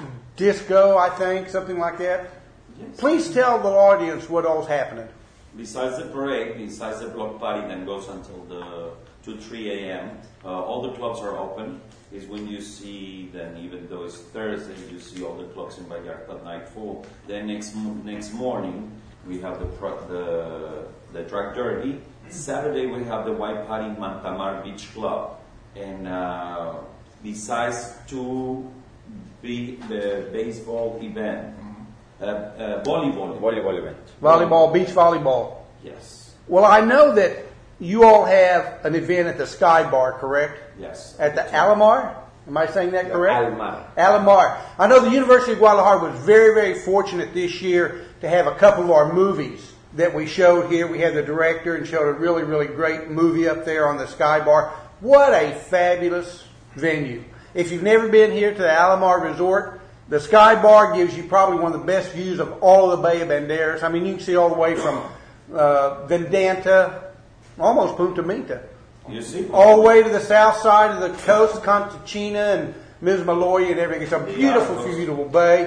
Speaker 14: disco, I think, something like that.
Speaker 10: Yes.
Speaker 14: Please tell the audience what all's happening.
Speaker 10: Besides the parade, besides the block party that goes until the two, three a.m., uh, all the clubs are open. Is when you see, then even though it's Thursday, you see all the clubs in Vallarta at night full. Then next next morning, we have the pro- the the drag derby. Saturday, we have the white party in Mantamar Beach Club. And uh, besides two big the baseball event, Uh, uh, volleyball.
Speaker 12: Volleyball event.
Speaker 14: Volleyball, beach volleyball.
Speaker 10: Yes.
Speaker 14: Well, I know that you all have an event at the Sky Bar, correct?
Speaker 10: Yes.
Speaker 14: At the Alamar? Am I saying that correct?
Speaker 12: Almar.
Speaker 14: Alamar. I know the University of Guadalajara was very, very fortunate this year to have a couple of our movies that we showed here. We had the director and showed a really, really great movie up there on the Sky Bar. What a fabulous venue. If you've never been here to the Alamar Resort, the Sky Bar gives you probably one of the best views of all of the Bay of Banderas. I mean, you can see all the way from uh, Vedanta, almost Punta Mita.
Speaker 10: You see?
Speaker 14: All the way to the south side of the coast, Conchachina and Miz Maloya and everything. It's a beautiful, beautiful bay.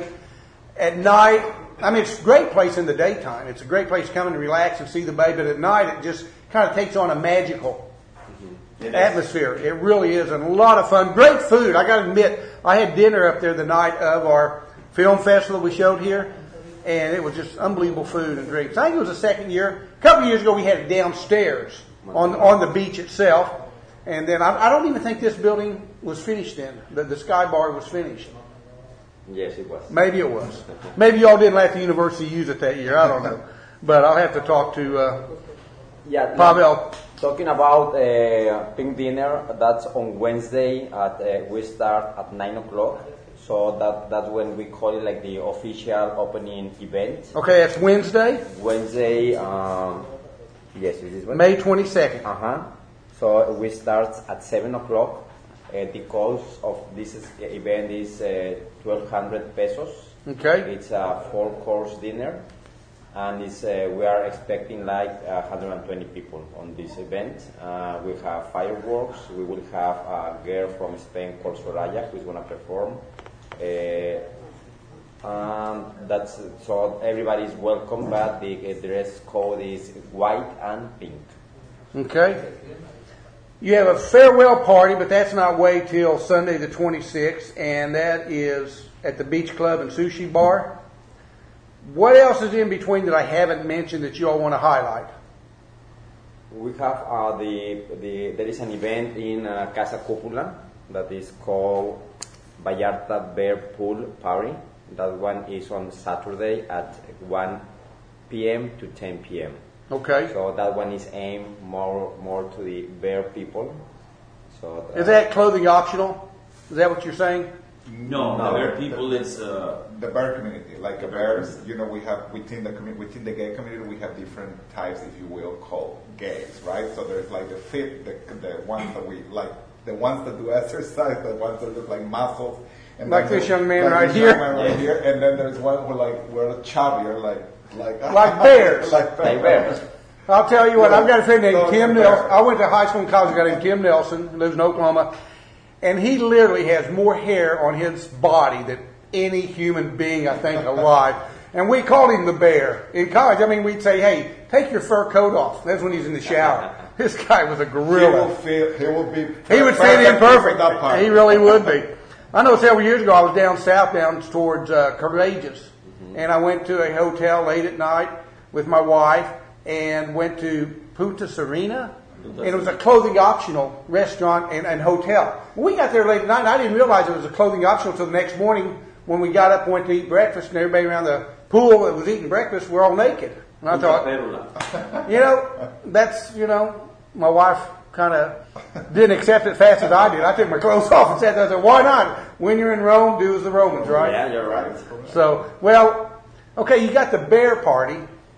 Speaker 14: At night, I mean, it's a great place in the daytime. It's a great place to come and relax and see the bay. But at night, it just kind of takes on a magical
Speaker 10: It
Speaker 14: atmosphere. It really is, and a lot of fun. Great food. I got to admit, I had dinner up there the night of our film festival we showed here, and it was just unbelievable food and drinks. I think it was the second year. A couple of years ago, we had it downstairs on on the beach itself, and then I, I don't even think this building was finished then. The, the Sky Bar was finished.
Speaker 12: Yes, it was.
Speaker 14: Maybe it was. Maybe y'all didn't let the university use it that year. I don't know, but I'll have to talk to uh,
Speaker 12: Yeah,
Speaker 14: Pavel.
Speaker 12: Talking about uh, Pink Dinner, that's on Wednesday. At uh, we start at nine o'clock, so that that's when we call it like the official opening event.
Speaker 14: Okay, it's Wednesday.
Speaker 12: Wednesday, um, yes, it is Wednesday.
Speaker 14: May twenty-second.
Speaker 12: Uh huh. So we start at seven o'clock. Uh, the cost of this is, uh, event is uh, twelve hundred pesos.
Speaker 14: Okay.
Speaker 12: It's a four course dinner. And it's, uh, we are expecting like uh, one hundred twenty people on this event. Uh, we have fireworks. We will have a girl from Spain called Soraya who is going to perform. Uh, and that's so everybody is welcome, but the uh, dress code is white and pink.
Speaker 14: Okay. You have a farewell party, but that's not wait till Sunday the twenty-sixth, and that is at the Beach Club and Sushi Bar. What else is in between that I haven't mentioned that you all want to highlight?
Speaker 12: We have uh, the, the there is an event in uh, Casa Cúpula that is called Vallarta Bear Pool Party. That one is on Saturday at one p.m. to ten p.m.
Speaker 14: Okay.
Speaker 12: So that one is aimed more more to the bear people. So uh,
Speaker 14: is that clothing optional? Is that what you're saying?
Speaker 10: No,
Speaker 11: No,
Speaker 10: the bear
Speaker 11: the-
Speaker 10: people is uh,
Speaker 11: The bear community, like the bears, you know, we have within the commu- within the gay community, we have different types, if you will, called gays, right? So there's like the fit, the, the ones that we like, the ones that do exercise, the ones that look like muscles, and
Speaker 14: Like
Speaker 11: then
Speaker 14: this
Speaker 11: the-
Speaker 14: young man
Speaker 11: like
Speaker 14: right
Speaker 11: this
Speaker 14: here.
Speaker 11: young man right here, and then there's one who like we're chubbier, like like
Speaker 14: Like bears.
Speaker 11: like
Speaker 12: Like bears.
Speaker 14: I'll tell you what, I've got a friend named
Speaker 11: No,
Speaker 14: Tim
Speaker 11: no.
Speaker 14: Nelson. I went to high school and college, a guy named Tim Nelson, who lives in Oklahoma, and he literally has more hair on his body than any human being, I think, alive. And we called him the bear. In college, I mean, we'd say, hey, take your fur coat off. That's when he's in the shower. This guy was a
Speaker 11: he
Speaker 14: gorilla.
Speaker 11: will fit, he will be
Speaker 14: He would fit in perfect.
Speaker 11: for that part.
Speaker 14: He really would be. I know several years ago I was down south, down towards uh, Courageous, mm-hmm. and I went to a hotel late at night with my wife and went to Punta Serena, and it was a clothing optional restaurant and, and hotel. When we got there late at night, I didn't realize it was a clothing optional until the next morning when we got up and went to eat breakfast, and everybody around the pool that was eating breakfast were all naked. And I thought, you know, that's, you know, my wife kind of didn't accept it fast as I did. I took my clothes off and sat there and said, why not? When you're in Rome, do as the Romans, right?
Speaker 12: Yeah, you're right.
Speaker 14: So, well, okay, you got the bear party for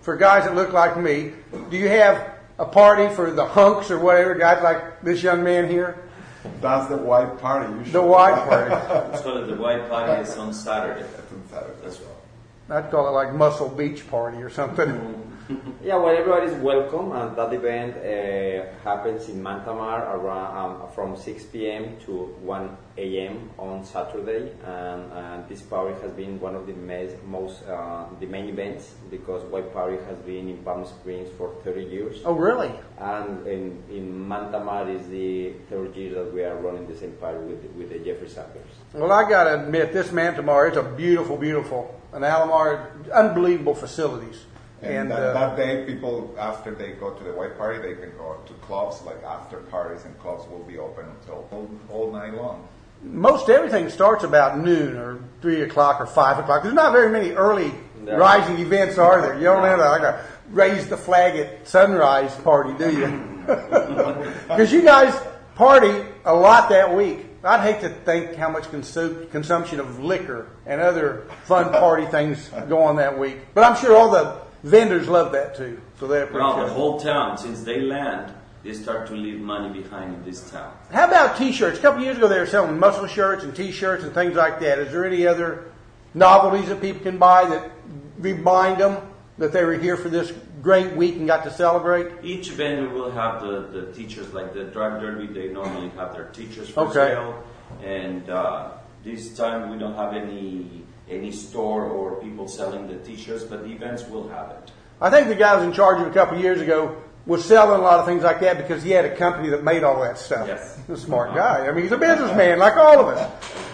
Speaker 14: for guys that look like me. Do you have a party for the hunks or whatever, guys like this young man here?
Speaker 11: That's the white party. Usually.
Speaker 14: The white party.
Speaker 10: It's called the white party. It's on Saturday.
Speaker 11: That's on Saturday.
Speaker 10: That's right.
Speaker 14: I'd call it like Muscle Beach Party or something.
Speaker 12: Yeah, well, everybody is welcome, and that event uh, happens in Mantamar around um, from six p.m. to one a.m. on Saturday, and, and this party has been one of the mes- most uh, the main events because White Party has been in Palm Springs for thirty years.
Speaker 14: Oh, really?
Speaker 12: And in, in Mantamar is the third year that we are running the same party with with the Jeffrey Sanders.
Speaker 14: Well, I got to admit, this Mantamar is a beautiful, beautiful, an Alomar, unbelievable facilities.
Speaker 11: And,
Speaker 14: And,
Speaker 11: that,
Speaker 14: uh,
Speaker 11: that day, people, after they go to the white party, they can go to clubs, like after parties, and clubs will be open until all, all night long.
Speaker 14: Most everything starts about noon or three o'clock or five o'clock. There's not very many early
Speaker 12: Yeah.
Speaker 14: rising events, are there? You don't have like a raise the flag at sunrise party, do you? Because you guys party a lot that week. I'd hate to think how much consu- consumption of liquor and other fun party things go on that week. But I'm sure all the vendors love that too, so they appreciate
Speaker 10: Well, the
Speaker 14: it.
Speaker 10: whole town, since they land, they start to leave money behind in this town.
Speaker 14: How about T-shirts? A couple years ago, they were selling muscle shirts and T-shirts and things like that. Is there any other novelties that people can buy that remind them that they were here for this great week and got to celebrate?
Speaker 10: Each vendor will have the, the teachers, like the drag derby, they normally have their teachers for
Speaker 14: Okay.
Speaker 10: sale. And uh, this time we don't have any any store or people selling the t-shirts, but the events will have it.
Speaker 14: I think the guy who was in charge of it a couple of years ago was selling a lot of things like that because he had a company that made all that stuff.
Speaker 10: Yes.
Speaker 14: He's a smart guy. I mean, he's a businessman like all of us.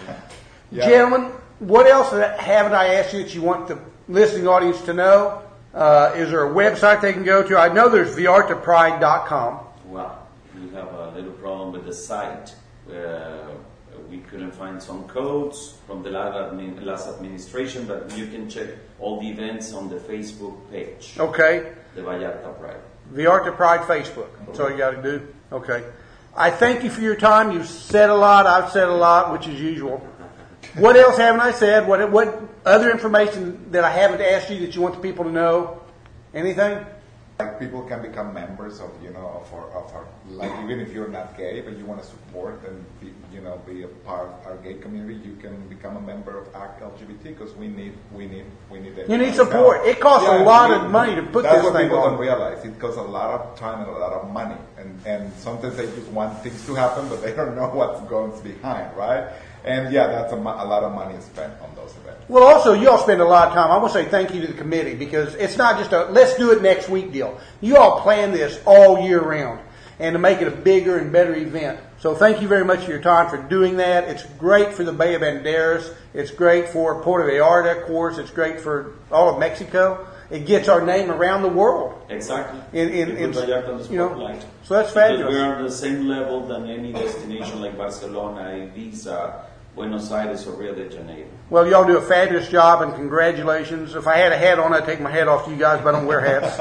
Speaker 11: Yeah.
Speaker 14: Gentlemen, what else haven't I asked you that you want the listening audience to know? Uh, is there a website they can go to? I know there's viarta pride dot com.
Speaker 10: Well, we have a little problem with the site. Uh, we couldn't find some codes from the last, admin, last administration, but you can check all the events on the Facebook page.
Speaker 14: Okay.
Speaker 10: The Vallarta Pride.
Speaker 14: Viarta Pride Facebook. That's all you got to do. Okay. I thank you for your time. You've said a lot. I've said a lot, which is usual. What else haven't I said? What what other information that I haven't asked you that you want the people to know? Anything?
Speaker 11: Like people can become members of, you know, of our, of our, like even if you're not gay, but you want to support and be, you know, be a part of our gay community, you can become a member of ACT L G B T because we need, we need, we need it.
Speaker 14: You need support. It costs a lot of money to put
Speaker 11: That's
Speaker 14: this
Speaker 11: what
Speaker 14: thing
Speaker 11: people
Speaker 14: on.
Speaker 11: don't realize. It costs a lot of time and a lot of money, and and sometimes they just want things to happen, but they don't know what's going behind, right? And yeah, that's a, mo- a lot of money spent on those events.
Speaker 14: Well, also, you all spend a lot of time. I want to say thank you to the committee because it's not just a let's do it next week deal. You all plan this all year round and to make it a bigger and better event. So thank you very much for your time for doing that. It's great for the Bay of Banderas. It's great for Puerto Vallarta, of course. It's great for all of Mexico. It gets our name around the world.
Speaker 10: Exactly.
Speaker 14: In, in,
Speaker 10: It
Speaker 14: in,
Speaker 10: put Vallarta on the
Speaker 14: you know,
Speaker 10: spotlight.
Speaker 14: so that's
Speaker 10: Because
Speaker 14: fabulous.
Speaker 10: we're on the same level than any destination like Barcelona, Ibiza, Buenos Aires, or Rio de Janeiro.
Speaker 14: Well, y'all do a fabulous job, and congratulations. If I had a hat on, I'd take my hat off to you guys, but I don't wear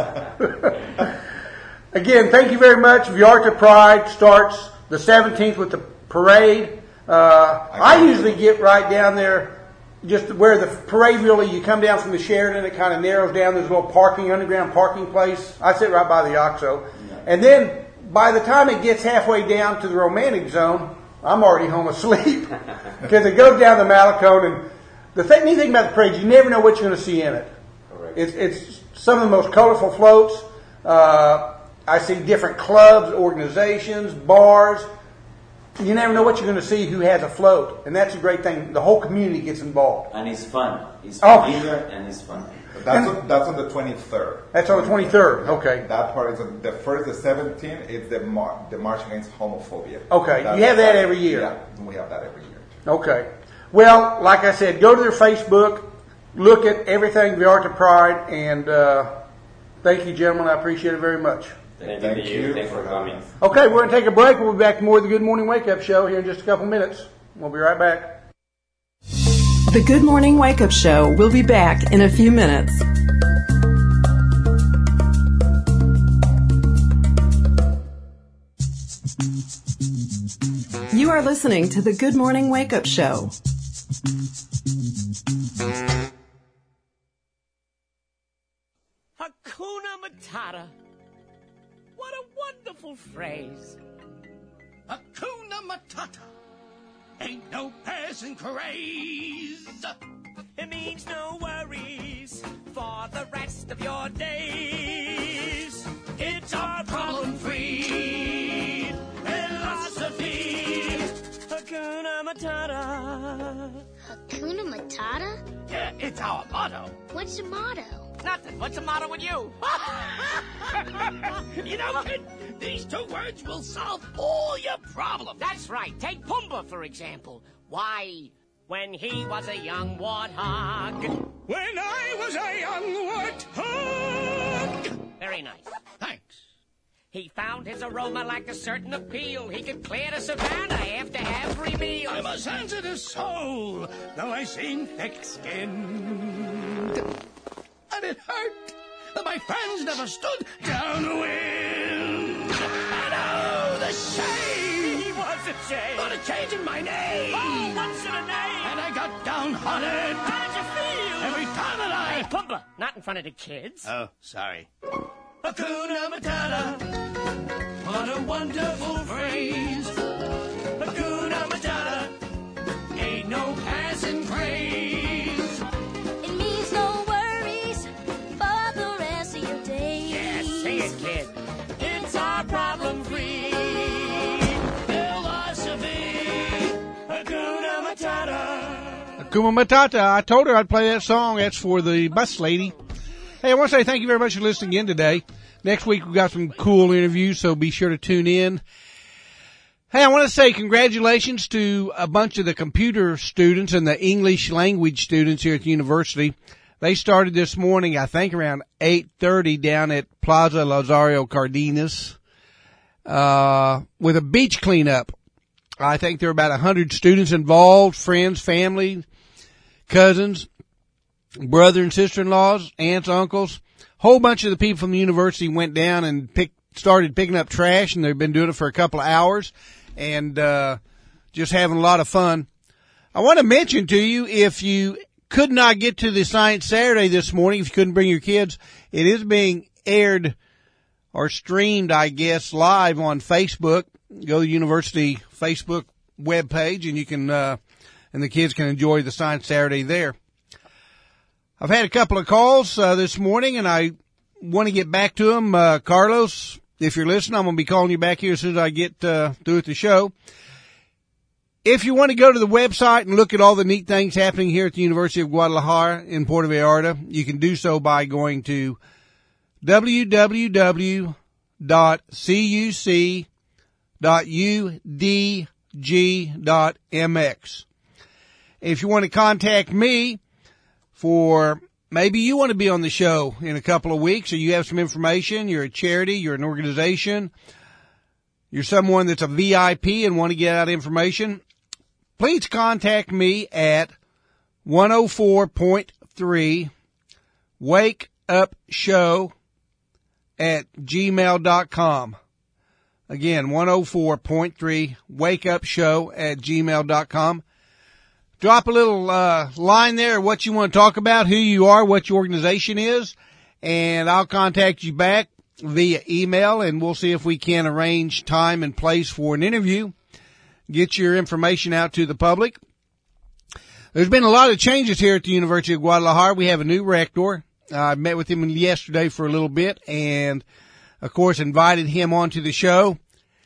Speaker 14: hats. Again, thank you very much. Vallarta Pride starts the seventeenth with the parade. Uh, I usually get right down there, just where the parade really, you come down from the Sheridan, it kind of narrows down. There's a little parking, underground parking place. I sit right by the Oxo. And then by the time it gets halfway down to the romantic zone, I'm already home asleep because it goes down the Malecone, and the thing, neat thing about the parade, you never know what you're going to see in it.
Speaker 12: Correct.
Speaker 14: It's, it's some of the most colorful floats. Uh, I see different clubs, organizations, bars. You never know what you're going to see who has a float, and that's a great thing. The whole community gets involved.
Speaker 10: And it's fun. It's
Speaker 14: Oh.
Speaker 10: familiar and it's fun.
Speaker 11: That's on, that's on the twenty-third.
Speaker 14: That's on the twenty-third. Okay.
Speaker 11: That part is on the first, the seventeenth. It's the mar- the March Against Homophobia.
Speaker 14: Okay.
Speaker 11: That's-
Speaker 14: You have that every year.
Speaker 11: Yeah, we have that every year.
Speaker 14: Okay. Well, like I said, go to their Facebook, look at everything Vallarta Pride, and uh, thank you, gentlemen. I appreciate it very much.
Speaker 12: Thank,
Speaker 11: Thank
Speaker 12: you. to you.
Speaker 11: you
Speaker 12: Thanks
Speaker 11: for
Speaker 12: for coming.
Speaker 14: Okay, we're going to take a break. We'll be back to more of the Good Morning Wake Up Show here in just a couple minutes. We'll be right back.
Speaker 1: The Good Morning Wake Up Show will be back in a few minutes. You are listening to the Good Morning Wake Up Show.
Speaker 2: Hakuna
Speaker 15: what a wonderful phrase. Hakuna Matata. Ain't no passing craze. It means no worries for the rest of your days. It's our problem-free philosophy. Hakuna Matata.
Speaker 16: Hakuna Matata?
Speaker 15: Yeah, it's our motto.
Speaker 16: What's the motto?
Speaker 15: Nothing. What's the matter with you? You know, kid, these two words will solve all your problems. That's right. Take Pumbaa, for example. Why, when he was a young warthog. When I was a young warthog. Very nice. Thanks. He found his aroma like a certain appeal. He could clear the savannah after every meal. I'm a sensitive soul, though I seem thick-skinned. And it hurt that my friends never stood downwind. And oh, the shame! He was ashamed. For the change in my name. Oh, what's in a name? And I got downhearted. How did you feel? Every time that I... Hey, Pumbaa, not in front of the kids.
Speaker 17: Oh, sorry.
Speaker 15: Hakuna Matata. What a wonderful phrase. Hakuna Matata. Ain't no passing craze.
Speaker 16: It means no worries for the rest of your days.
Speaker 15: Yeah, sing it, kid. It's our problem-free philosophy. Hakuna Matata.
Speaker 3: Hakuna Matata. I told her I'd play that song. That's for the bus lady. Hey, I want to say thank you very much for listening in today. Next week we've got some cool interviews, so be sure to tune in. Hey, I want to say congratulations to a bunch of the computer students and the English language students here at the university. They started this morning, I think, around eight thirty down at Plaza Lazario Cardenas, uh, with a beach cleanup. I think there were about one hundred students involved, friends, family, cousins, brother and sister-in-laws, aunts, uncles. Whole bunch of the people from the university went down and picked, started picking up trash, and they've been doing it for a couple of hours and uh just having a lot of fun. I want to mention to you, if you could not get to the Science Saturday this morning, if you couldn't bring your kids, it is being aired or streamed, I guess, live on Facebook. Go to the university Facebook webpage, and you can, uh and the kids can enjoy the Science Saturday there. I've had a couple of calls uh, this morning, and I want to get back to them. Uh, Carlos, if you're listening, I'm going to be calling you back here as soon as I get uh, through with the show. If you want to go to the website and look at all the neat things happening here at the University of Guadalajara in Puerto Vallarta, you can do so by going to w w w dot c u c dot u d g dot m x. If you want to contact me, for maybe you want to be on the show in a couple of weeks, or you have some information, you're a charity, you're an organization, you're someone that's a V I P and want to get out information, please contact me at one oh four point three wake up show at gmail dot com. Again, one oh four point three wake up show at gmail dot com. Drop a little uh line there, what you want to talk about, who you are, what your organization is, and I'll contact you back via email, and we'll see if we can arrange time and place for an interview, get your information out to the public. There's been a lot of changes here at the University of Guadalajara. We have a new rector. Uh, I met with him yesterday for a little bit, and, of course, invited him onto the show.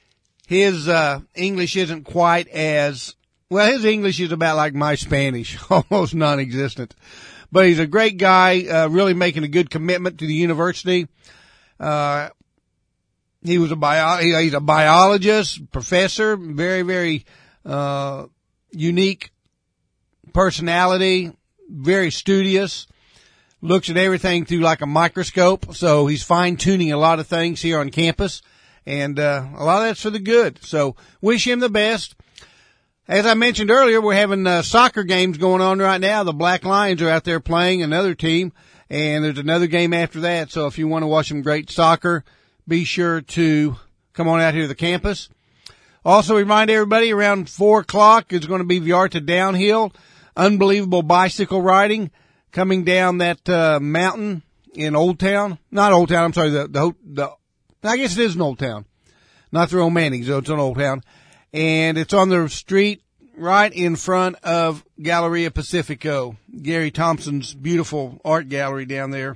Speaker 3: His uh English isn't quite as... Well, his English is about like my Spanish, almost non-existent. But he's a great guy, uh, really making a good commitment to the university. Uh, he was a bio, he's a biologist, professor, very, very, uh, unique personality, very studious, looks at everything through like a microscope. So he's fine-tuning a lot of things here on campus, and, uh, a lot of that's for the good. So wish him the best. As I mentioned earlier, we're having uh, soccer games going on right now. The Black Lions are out there playing another team, and there's another game after that. So if you want to watch some great soccer, be sure to come on out here to the campus. Also remind everybody, around four o'clock is going to be Vallarta Downhill. Unbelievable bicycle riding coming down that uh, mountain in Old Town. Not Old Town, I'm sorry, the, the, the I guess it is an old town. Not the romantic zone, it's an old town. And it's on the street right in front of Galleria Pacifico, Gary Thompson's beautiful art gallery down there.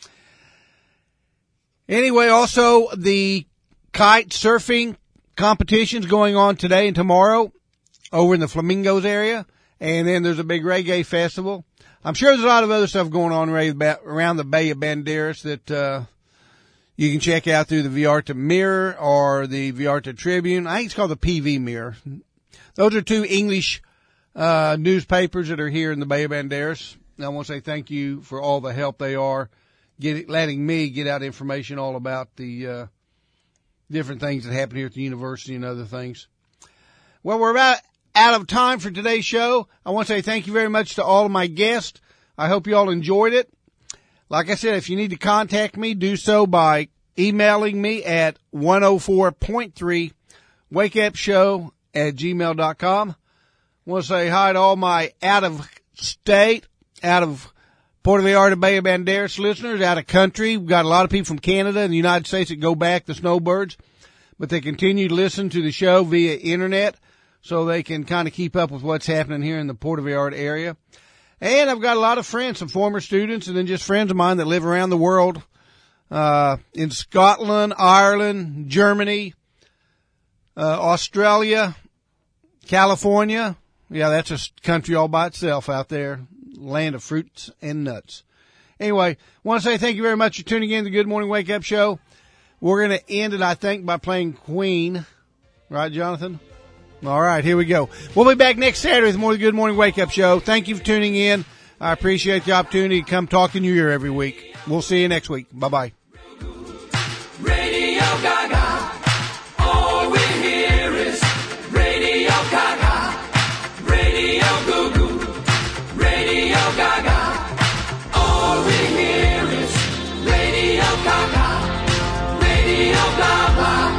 Speaker 3: Anyway, also the kite surfing competition's going on today and tomorrow over in the Flamingos area. And then there's a big reggae festival. I'm sure there's a lot of other stuff going on around the Bay of Banderas that, uh, you can check out through the Vallarta Mirror or the Vallarta Tribune. I think it's called the P V Mirror. Those are two English, uh, newspapers that are here in the Bay of Banderas. And I want to say thank you for all the help they are getting, letting me get out information all about the, uh, different things that happen here at the university and other things. Well, we're about out of time for today's show. I want to say thank you very much to all of my guests. I hope you all enjoyed it. Like I said, if you need to contact me, do so by emailing me at one oh four point three wake up show at gmail dot com. I want to say hi to all my out of state, out of Puerto Vallarta Bay of Banderas listeners, out of country. We've got a lot of people from Canada and the United States that go back, the snowbirds, but they continue to listen to the show via internet so they can kind of keep up with what's happening here in the Puerto Vallarta area. And I've got a lot of friends, some former students, and then just friends of mine that live around the world, uh, in Scotland, Ireland, Germany, uh, Australia, California. Yeah, that's a country all by itself out there, land of fruits and nuts. Anyway, I want to say thank you very much for tuning in to the Good Morning Wake Up Show. We're going to end it, I think, by playing Queen. Right, Jonathan? All right, here we go. We'll be back next Saturday with more of the Good Morning Wake Up Show. Thank you for tuning in. I appreciate the opportunity to come talk in your ear every week. We'll see you next week. Bye-bye.
Speaker 2: Radio Gaga, all we hear is Radio Gaga, Radio Goo Goo, Radio Gaga, all we hear is Radio Gaga, Radio Gaga.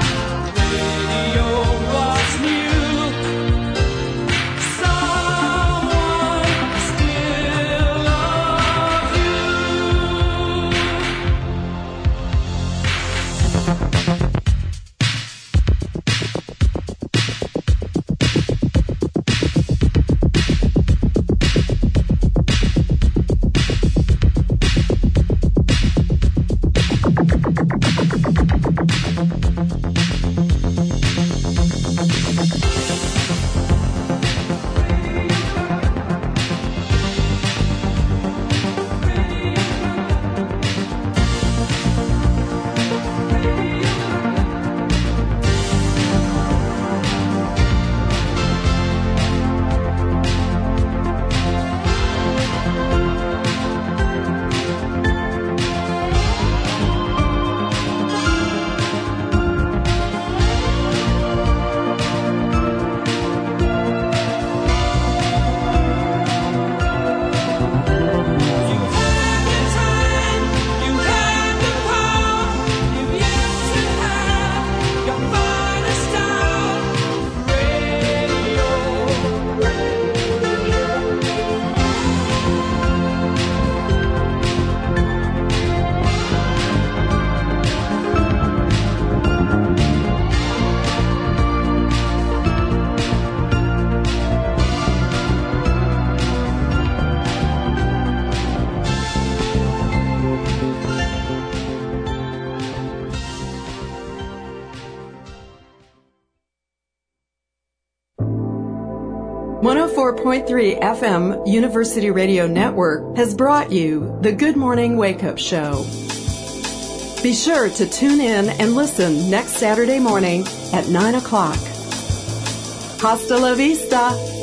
Speaker 1: one oh four point three F M University Radio Network has brought you the Good Morning Wake Up Show. Be sure to tune in and listen next Saturday morning at nine o'clock. Hasta la vista.